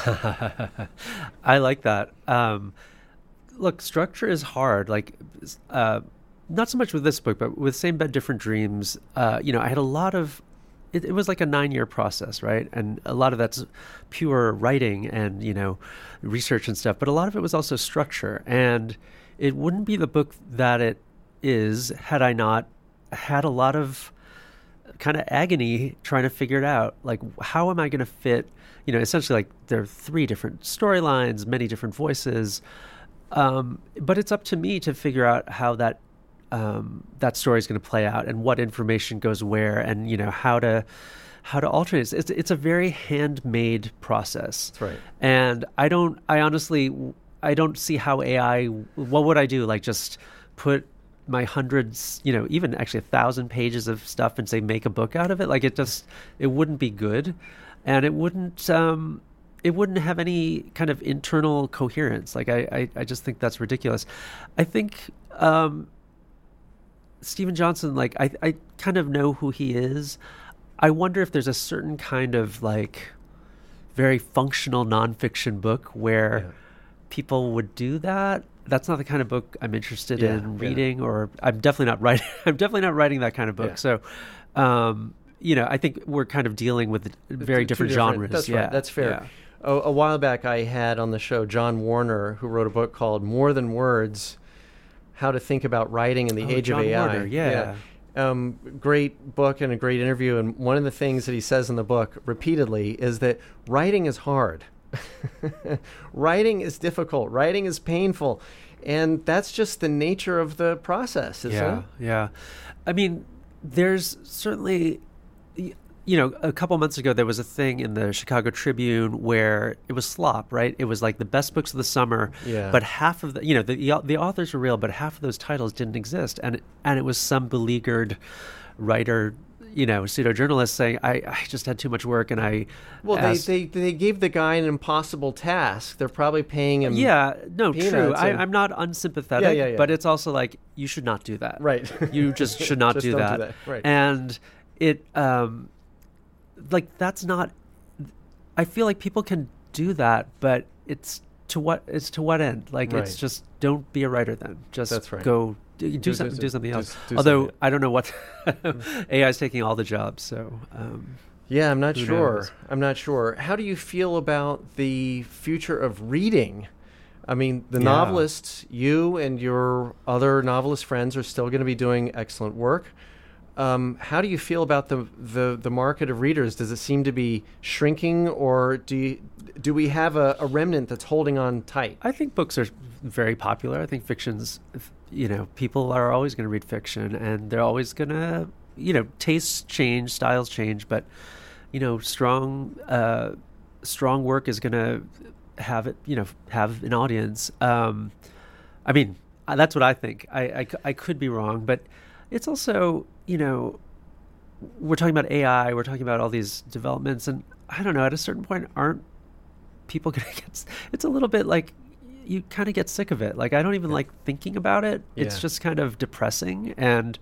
I like that. Um, look, structure is hard. Like, uh, not so much with this book, but with Same Bed, Different Dreams. Uh, you know, I had a lot of. It, it was like a nine-year process, right? And a lot of that's pure writing and you know, research and stuff. But a lot of it was also structure, and it wouldn't be the book that it is had I not had a lot of kind of agony trying to figure it out. Like, how am I going to fit, you know, essentially like there are three different storylines, many different voices. Um, but it's up to me to figure out how that um, that story is going to play out and what information goes where, and you know how to how to alter it. It's it's a very handmade process. That's right. And I don't. I honestly, I don't see how A I. What would I do? Like just put my hundreds, you know, even actually a thousand pages of stuff and say make a book out of it? Like it just, it wouldn't be good, and it wouldn't. Um, it wouldn't have any kind of internal coherence. Like I, I, I just think that's ridiculous. I think um, Steven Johnson, like I, I kind of know who he is. I wonder if there's a certain kind of like very functional nonfiction book where yeah. people would do that. That's not the kind of book I'm interested yeah, in reading, yeah. or I'm definitely not writing. I'm definitely not writing that kind of book. Yeah. So, um, you know, I think we're kind of dealing with very different, different genres. That's yeah. right. That's fair. Yeah. A, a while back, I had on the show John Warner, who wrote a book called More Than Words: How to Think About Writing in the oh, Age John of A I. Warner, yeah. yeah. Um, great book and a great interview. And one of the things that he says in the book repeatedly is that writing is hard. Writing is difficult. Writing is painful. And that's just the nature of the process, isn't yeah, it? Yeah. I mean, there's certainly, you know, a couple months ago, there was a thing in the Chicago Tribune where it was slop, right? It was like the best books of the summer, yeah. but half of the, you know, the the authors were real, but half of those titles didn't exist. And, and it was some beleaguered writer, you know, pseudo-journalist saying, I, I just had too much work and I Well, asked, they, they, they gave the guy an impossible task. They're probably paying him Yeah, no, true. I, and, I'm not unsympathetic, yeah, yeah, yeah. but it's also like, you should not do that. Right. You just should not just do, don't that. do that. Right. And it, um, like, that's not, I feel like people can do that, but it's to what, it's to what end? Like, right. it's just, don't be a writer then. Just That's right. go do, do, do something, do, do something else. do Although, something. I don't know what, A I is taking all the jobs, so. Um, Yeah, I'm not Who sure. knows? I'm not sure. How do you feel about the future of reading? I mean, the Yeah. novelists, you and your other novelist friends are still going to be doing excellent work. Um, how do you feel about the, the, the market of readers? Does it seem to be shrinking, or do you, do we have a, a remnant that's holding on tight? I think books are very popular. I think fiction's, you know, people are always going to read fiction, and they're always going to, you know, tastes change, styles change, but, you know, strong, uh, strong work is going to have it, you know, have an audience. Um, I mean, that's what I think. I, I, I could be wrong, but it's also, you know, we're talking about A I, we're talking about all these developments, and I don't know, at a certain point, aren't people going to get, it's a little bit like, you kind of get sick of it. Like, I don't even like thinking about it. It's Yeah. just kind of depressing. And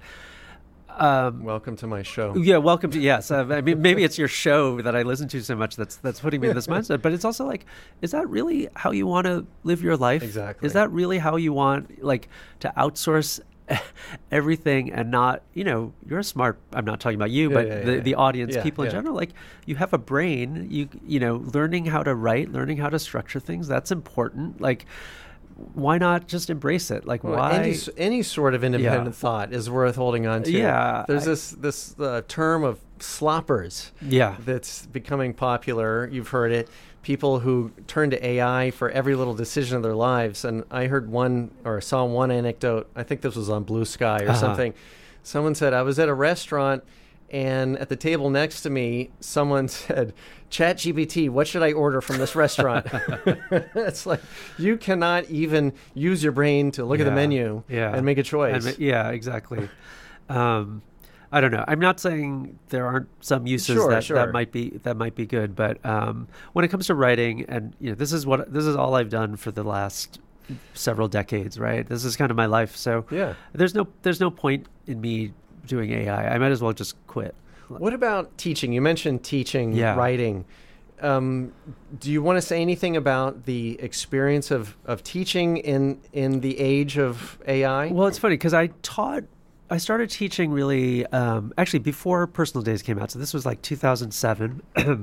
um, Welcome to my show. yeah, welcome to, yes. Uh, I mean, maybe it's your show that I listen to so much that's that's putting me in this mindset. But it's also like, is that really how you want to live your life? Exactly. Is that really how you want, like, to outsource everything and not, you know, you're a smart, I'm not talking about you, Yeah, but yeah, the, yeah. the audience, Yeah, people in yeah. general, like, you have a brain, you, you know, learning how to write, learning how to structure things, that's important. Like, why not just embrace it? Like, Well, why? any, any sort of independent Yeah. thought is worth holding on to. Yeah, There's I- this this uh, term of sloppers Yeah. that's becoming popular. You've heard it. People who turn to A I for every little decision of their lives. And I heard one or saw one anecdote. I think this was on Blue Sky or Uh-huh. something. Someone said, I was at a restaurant, and at the table next to me, someone said, ChatGPT, what should I order from this restaurant? It's like, you cannot even use your brain to look at the Yeah. menu Yeah. and make a choice. I mean, yeah, exactly. um, I don't know. I'm not saying there aren't some uses Sure, that, sure. that might be that might be good, but um, when it comes to writing, and you know, this is what this is all I've done for the last several decades, right? This is kind of my life. So Yeah. there's no there's no point in me doing A I. I might as well just quit. What about teaching? You mentioned teaching, Yeah. writing. Um, do you want to say anything about the experience of, of teaching in, in the age of A I? Well, it's funny because I taught, I started teaching really, um, actually before Personal Days came out. So this was like two thousand seven.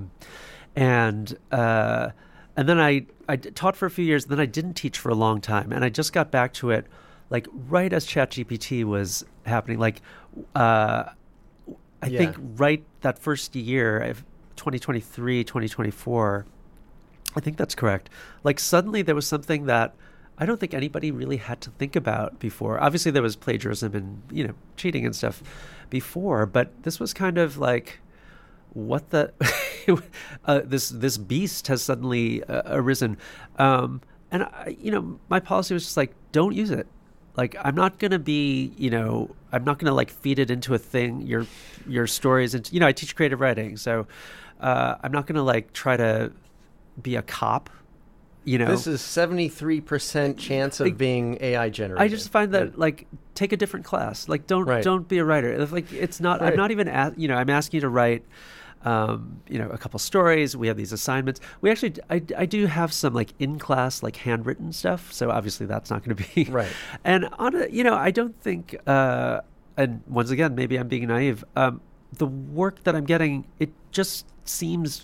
and, uh, and then I, I d- taught for a few years, and then I didn't teach for a long time. And I just got back to it like right as ChatGPT was happening. Like, uh, I Yeah. think right that first year, if twenty twenty-three, twenty twenty-four, I think that's correct. Like suddenly there was something that I don't think anybody really had to think about before. Obviously, there was plagiarism and, you know, cheating and stuff before, but this was kind of like, what the, uh, this this beast has suddenly uh, arisen. Um, and, I, you know, my policy was just like, don't use it. Like, I'm not going to be, you know, I'm not going to like feed it into a thing, your your stories. Into, you know, I teach creative writing. So uh, I'm not going to like try to be a cop. You know, this is seventy-three percent chance of like, being A I generated. I just find that like take a different class. Like don't right. don't be a writer. It's like it's not. Right. I'm not even. As, you know, I'm asking you to write. Um, you know, a couple stories. We have these assignments. We actually, I, I do have some like in class, like handwritten stuff. So obviously that's not going to be right. And on a, you know, I don't think. Uh, and once again, maybe I'm being naive. Um, the work that I'm getting, it just seems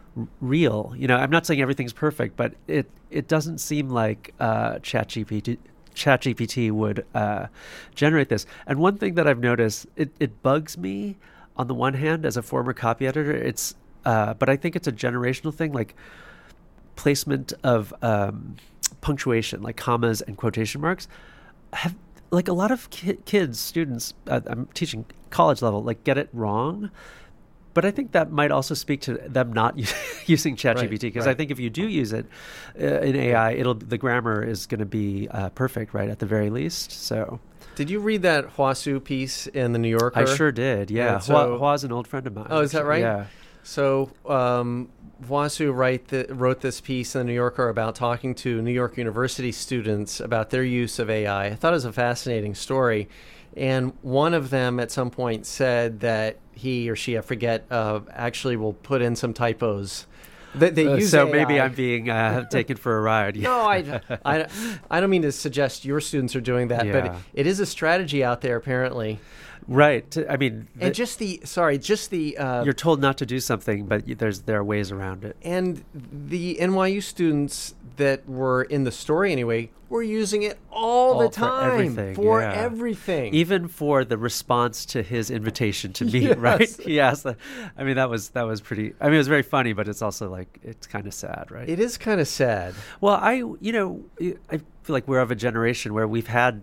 real. You know, I'm not saying everything's perfect, but it it doesn't seem like uh, ChatGPT ChatGPT would uh, generate this. And one thing that I've noticed, it, it bugs me on the one hand as a former copy editor. It's uh, but I think it's a generational thing, like placement of um, punctuation, like commas and quotation marks. Have like a lot of ki- kids, students, uh, I'm teaching college level, like get it wrong. But I think that might also speak to them not using ChatGPT, because right, right. I think if you do use it uh, in A I, it'll the grammar is going to be uh, perfect, right, at the very least. So, did you read that Huasu piece in the New Yorker? I sure did. Yeah, yeah so, Hua, Hua's an old friend of mine. Oh, is that right? Yeah. So um, Huasu write the, wrote this piece in the New Yorker about talking to New York University students about their use of A I. I thought it was a fascinating story. And one of them at some point said that he or she, I forget, uh, actually will put in some typos. They, they uh, use so A I. Maybe I'm being uh, taken for a ride. No, I, I, I don't mean to suggest your students are doing that, yeah. but it, it is a strategy out there apparently. Right. I mean, and the, just the sorry, just the uh, you're told not to do something, but there's there are ways around it. And the N Y U students that were in the story anyway were using it all, all the time for everything. For yeah. everything, even for the response to his invitation to meet. Yes. Right? He asked. I mean, that was that was pretty. I mean, it was very funny, but it's also like it's kind of sad, right? It is kind of sad. Well, I you know I feel like we're of a generation where we've had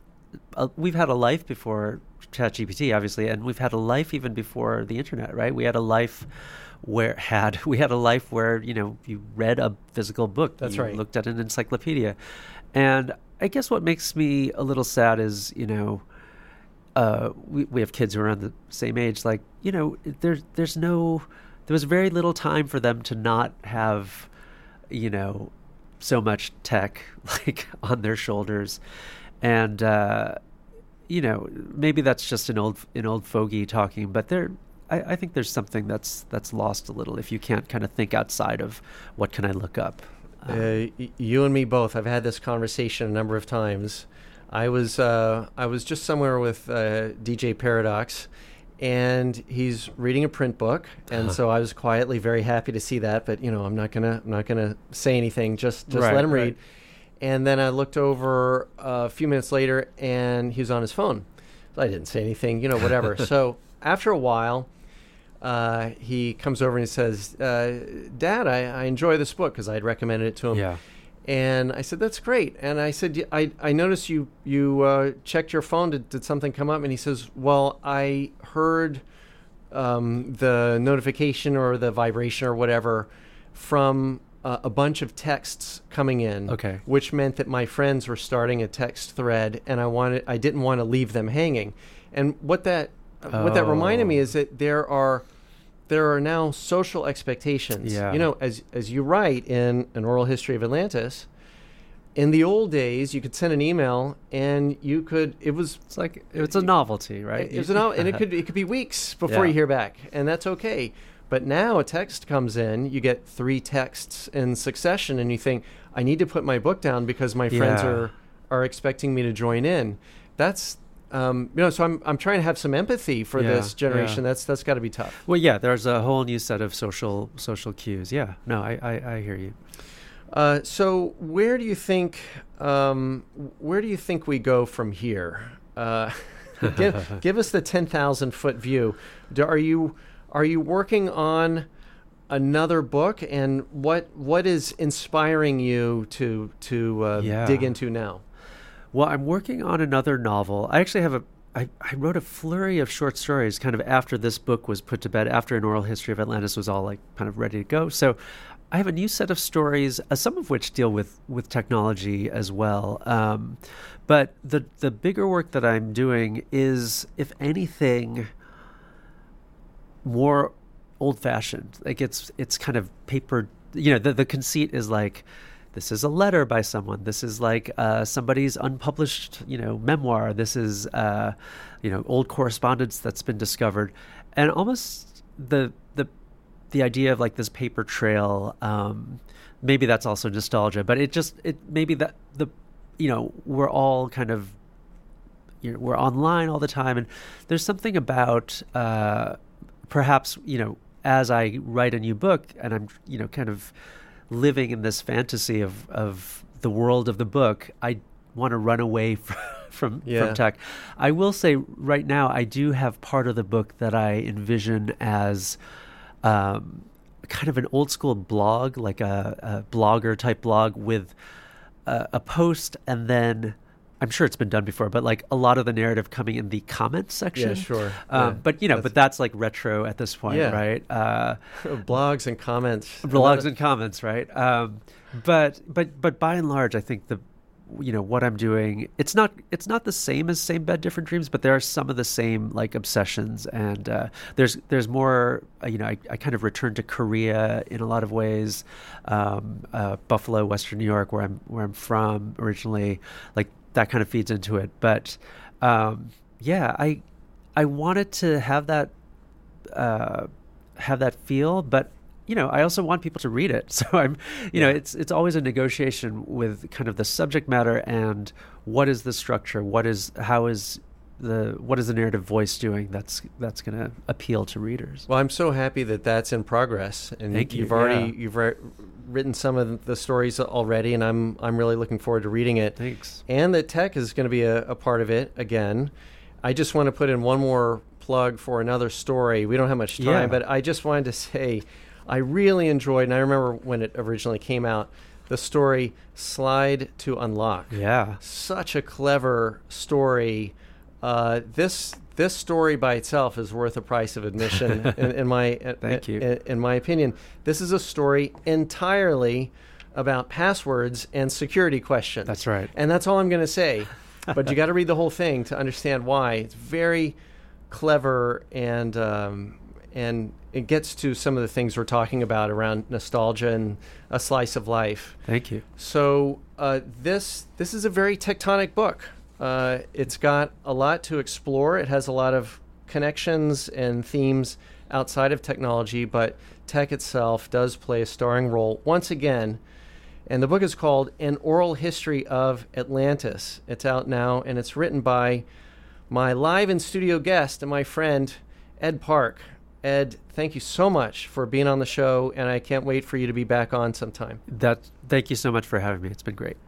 a, we've had a life before ChatGPT, obviously, and we've had a life even before the internet, right? We had a life where had we had a life where you know you read a physical book, that's you right, looked at an encyclopedia, and I guess what makes me a little sad is you know uh, we we have kids who are around the same age, like you know there's there's no there was very little time for them to not have you know so much tech like on their shoulders, and. Uh, You know, maybe that's just an old an old fogey talking, but there, I, I think there's something that's that's lost a little if you can't kind of think outside of what can I look up. Um, uh, y- you and me both. I've had this conversation a number of times. I was uh, I was just somewhere with uh, D J Paradox, and he's reading a print book, and so I was quietly very happy to see that. But you know, I'm not gonna I'm not gonna say anything. Just just right, let him right. read. And then I looked over uh, a few minutes later, and he was on his phone. So I didn't say anything, you know, whatever. So after a while, uh, he comes over and he says, uh, Dad, I, I enjoy this book, because I had recommended it to him. Yeah. And I said, that's great. And I said, I, I noticed you you uh, checked your phone. Did, did something come up? And he says, well, I heard um, the notification or the vibration or whatever from... Uh, a bunch of texts coming in, okay. which meant that my friends were starting a text thread, and I wanted, I didn't want to leave them hanging. And what that, oh. what that reminded me is that there are, there are now social expectations. Yeah. You know, as as you write in An Oral History of Atlantis, in the old days, you could send an email, and you could, it was, it's like it's a novelty, right? It was a novelty, and it could it could be weeks before yeah. you hear back, and that's okay. But now a text comes in, you get three texts in succession, and you think, I need to put my book down because my friends yeah. are, are expecting me to join in. That's, um, you know, so I'm I'm trying to have some empathy for yeah, this generation. yeah. That's that's got to be tough. Well, yeah, there's a whole new set of social social cues. Yeah, no, I, I, I hear you. Uh, so where do you think um, where do you think we go from here? Uh, give, give us the ten thousand foot view. Do, are you Are you working on another book, and what what is inspiring you to to uh, Yeah. dig into now? Well, I'm working on another novel. I actually have a I, I wrote a flurry of short stories kind of after this book was put to bed, after An Oral History of Atlantis was all like kind of ready to go. So I have a new set of stories, uh, some of which deal with, with technology as well. Um, but the the bigger work that I'm doing is, if anything, more old-fashioned. Like it's it's kind of paper. You know, the the conceit is like, this is a letter by someone. This is like uh, somebody's unpublished, you know, memoir. This is, uh, you know, old correspondence that's been discovered, and almost the the the idea of like this paper trail. Um, maybe that's also nostalgia, but it just it maybe that the, you know, we're all kind of, you know, we're online all the time, and there's something about uh, perhaps, you know, as I write a new book and I'm, you know, kind of living in this fantasy of, of the world of the book, I want to run away from from, Yeah. from tech. I will say right now, I do have part of the book that I envision as um, kind of an old school blog, like a, a blogger type blog with a, a post, and then I'm sure it's been done before, but like a lot of the narrative coming in the comments section. Yeah, sure. Um, Yeah. But, you know, That's- but that's like retro at this point, Yeah. right? Uh, Blogs and comments. blogs and comments, right? Um, but but but by and large, I think the, you know, what I'm doing, it's not it's not the same as Same Bed, Different Dreams, but there are some of the same like obsessions, and uh, there's there's more. Uh, you know, I, I kind of returned to Korea in a lot of ways, um, uh, Buffalo, Western New York, where I'm where I'm from originally, like that kind of feeds into it. But um, yeah, I I wanted to have that uh, have that feel, but you know, I also want people to read it. So I'm, you know, it's it's always a negotiation with kind of the subject matter and what is the structure, what is how is the what is the narrative voice doing that's that's going to appeal to readers. Well, I'm so happy that that's in progress, and Thank you, you've already yeah. you've re- written some of the stories already, and I'm I'm really looking forward to reading it. Thanks. And that tech is going to be a, a part of it again. I just want to put in one more plug for another story. We don't have much time, Yeah. but I just wanted to say I really enjoyed, and I remember when it originally came out, the story Slide to Unlock. Yeah. Such a clever story. Uh, this this story by itself is worth the price of admission, in, in my Thank you. In, in my opinion. This is a story entirely about passwords and security questions. That's right. And that's all I'm going to say. But you got to read the whole thing to understand why. It's very clever, and um, and it gets to some of the things we're talking about around nostalgia and a slice of life. Thank you. So uh, this this is a very tectonic book. Uh, it's got a lot to explore. It has a lot of connections and themes outside of technology, but tech itself does play a starring role once again. And the book is called An Oral History of Atlantis. It's out now, and it's written by my live in studio guest and my friend, Ed Park. Ed, thank you so much for being on the show, and I can't wait for you to be back on sometime. That thank you so much for having me. It's been great.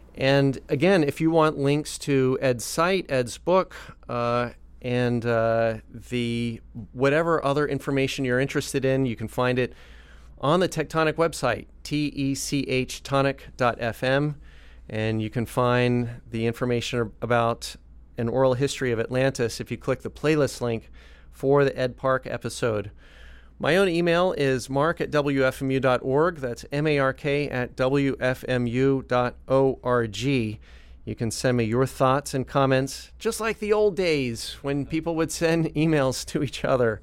And again, if you want links to Ed's site, Ed's book, uh, and uh, the whatever other information you're interested in, you can find it on the Tectonic website, T E C H tonic dot F M, and you can find the information about An Oral History of Atlantis if you click the playlist link for the Ed Park episode. My own email is mark at W F M U dot org. That's M A R K at W F M U dot org. You can send me your thoughts and comments, just like the old days when people would send emails to each other.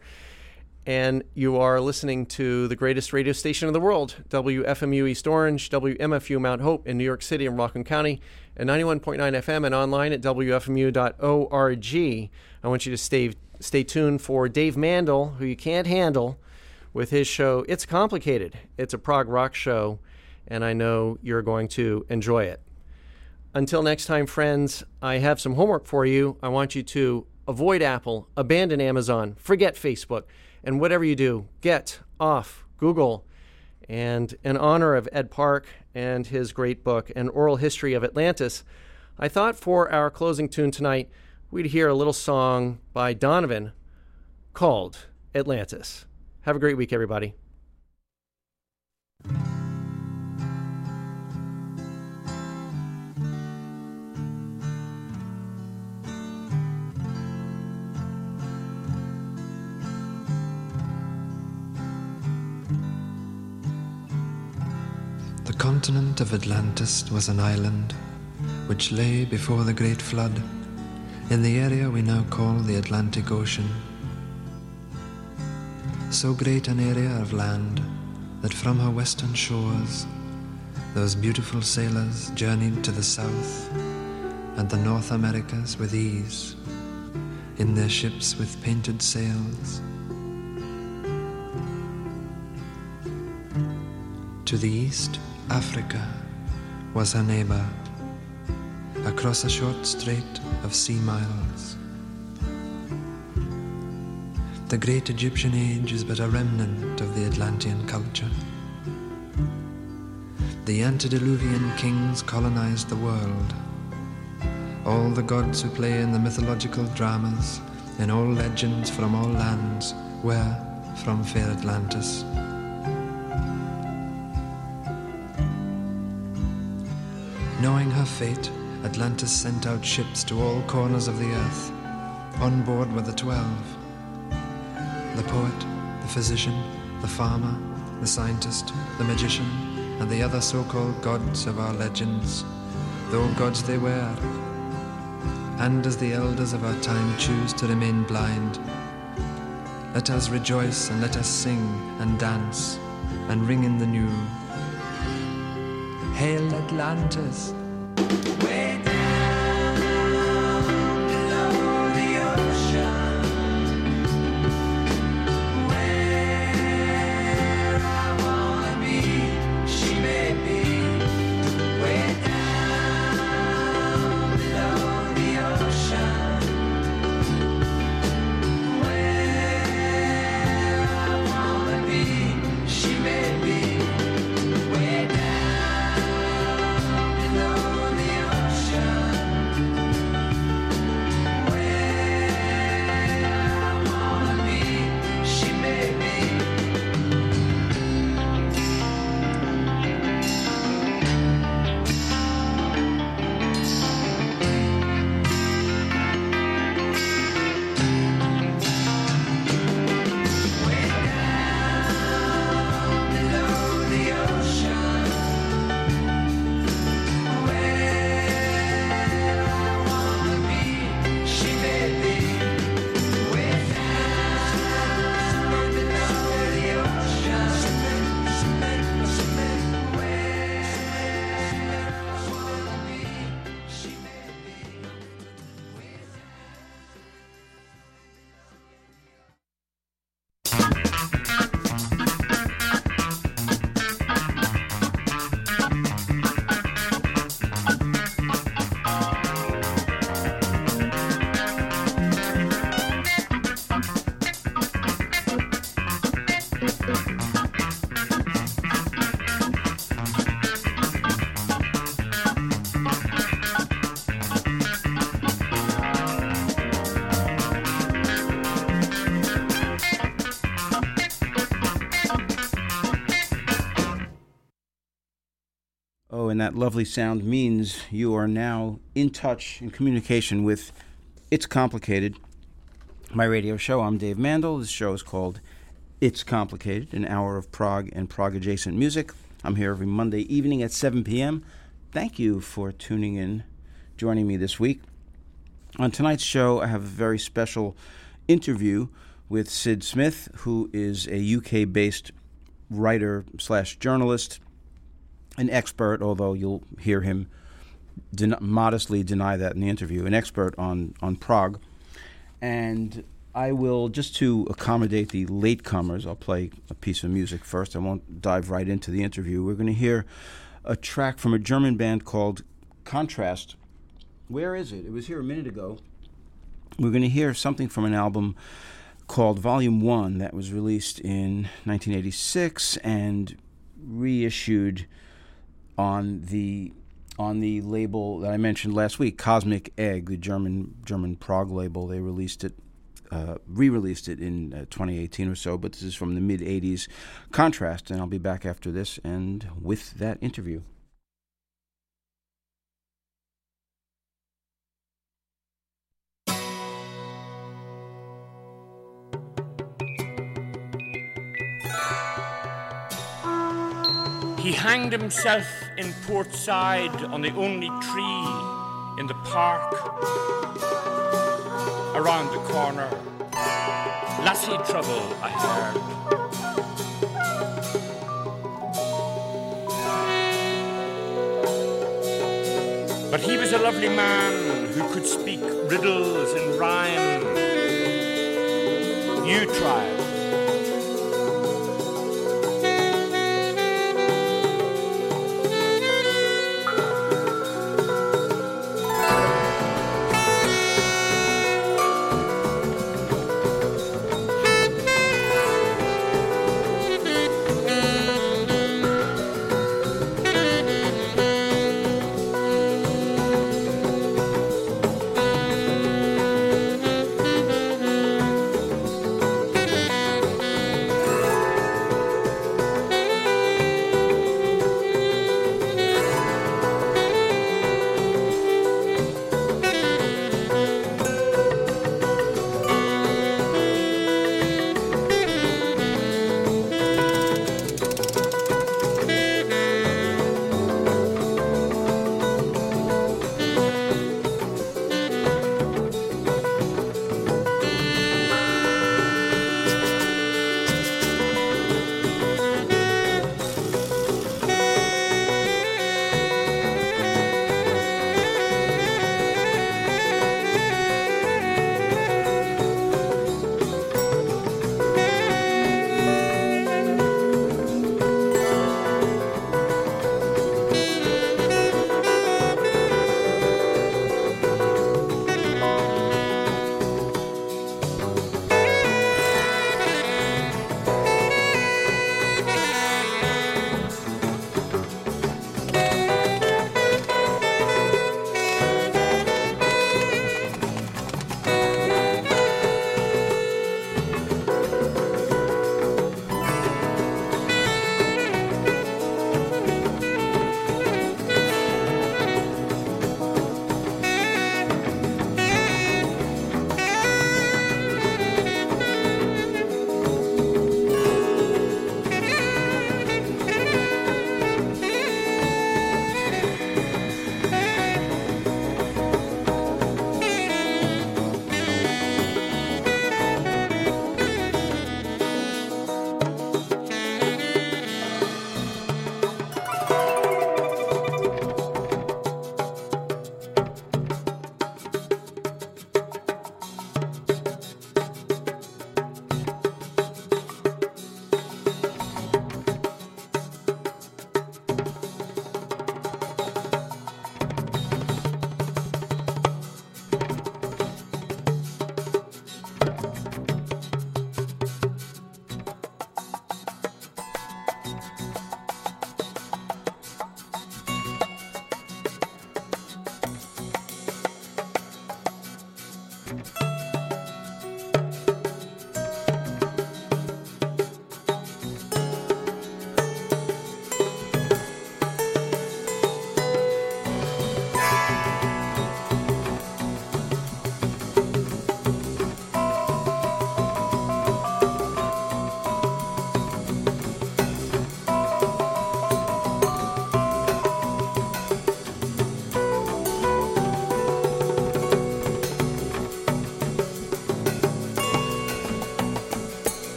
And you are listening to the greatest radio station in the world, W F M U East Orange, W M F U Mount Hope in New York City and Rockland County, and ninety-one point nine F M and online at W F M U dot org. I want you to stay, stay tuned for Dave Mandel, who you can't handle, with his show, It's Complicated. It's a prog rock show, and I know you're going to enjoy it. Until next time, friends, I have some homework for you. I want you to avoid Apple, abandon Amazon, forget Facebook, and whatever you do, get off Google. And in honor of Ed Park and his great book, An Oral History of Atlantis, I thought for our closing tune tonight, we'd hear a little song by Donovan called Atlantis. Have a great week, everybody. The continent of Atlantis was an island which lay before the great flood in the area we now call the Atlantic Ocean. So great an area of land that from her western shores those beautiful sailors journeyed to the south and the North Americas with ease in their ships with painted sails. To the east, Africa was her neighbor, across a short strait of sea miles. The great Egyptian age is but a remnant of the Atlantean culture. The antediluvian kings colonized the world. All the gods who play in the mythological dramas, in all legends from all lands, were from fair Atlantis. Knowing her fate, Atlantis sent out ships to all corners of the earth. On board were the twelve. The poet, the physician, the farmer, the scientist, the magician, and the other so-called gods of our legends, though gods they were. And as the elders of our time choose to remain blind, let us rejoice and let us sing and dance and ring in the new. Hail Atlantis! Way down below the ocean, where I wanna be, she may be. Way down below the ocean, where I wanna be, she may be. Way down below the ocean, where I wanna be, she may be. Way down below the ocean, where I wanna be, she may be. Way down below the ocean, where I wanna be, she may be. Oh, and that lovely sound means you are now in touch, in communication with It's Complicated, my radio show. I'm Dave Mandel. This show is called It's Complicated, an hour of prog and prog-adjacent music. I'm here every Monday evening at seven p.m. Thank you for tuning in, joining me this week. On tonight's show, I have a very special interview with Sid Smith, who is a U K-based writer slash journalist, an expert, although you'll hear him den- modestly deny that in the interview, an expert on, on prog. And I will, just to accommodate the latecomers, I'll play a piece of music first. I won't dive right into the interview. We're going to hear a track from a German band called Kontrast. Where is it? It was here a minute ago. We're going to hear something from an album called Volume one that was released in nineteen eighty-six and reissued on the on the label that I mentioned last week, Cosmic Egg, the German German prog label. They released it uh, re-released it in uh, twenty eighteen or so, but this is from the mid-eighties. Contrast, and I'll be back after this and with that interview. He hanged himself in Portside on the only tree in the park. Around the corner, lassie trouble I heard. But he was a lovely man who could speak riddles in rhyme. You try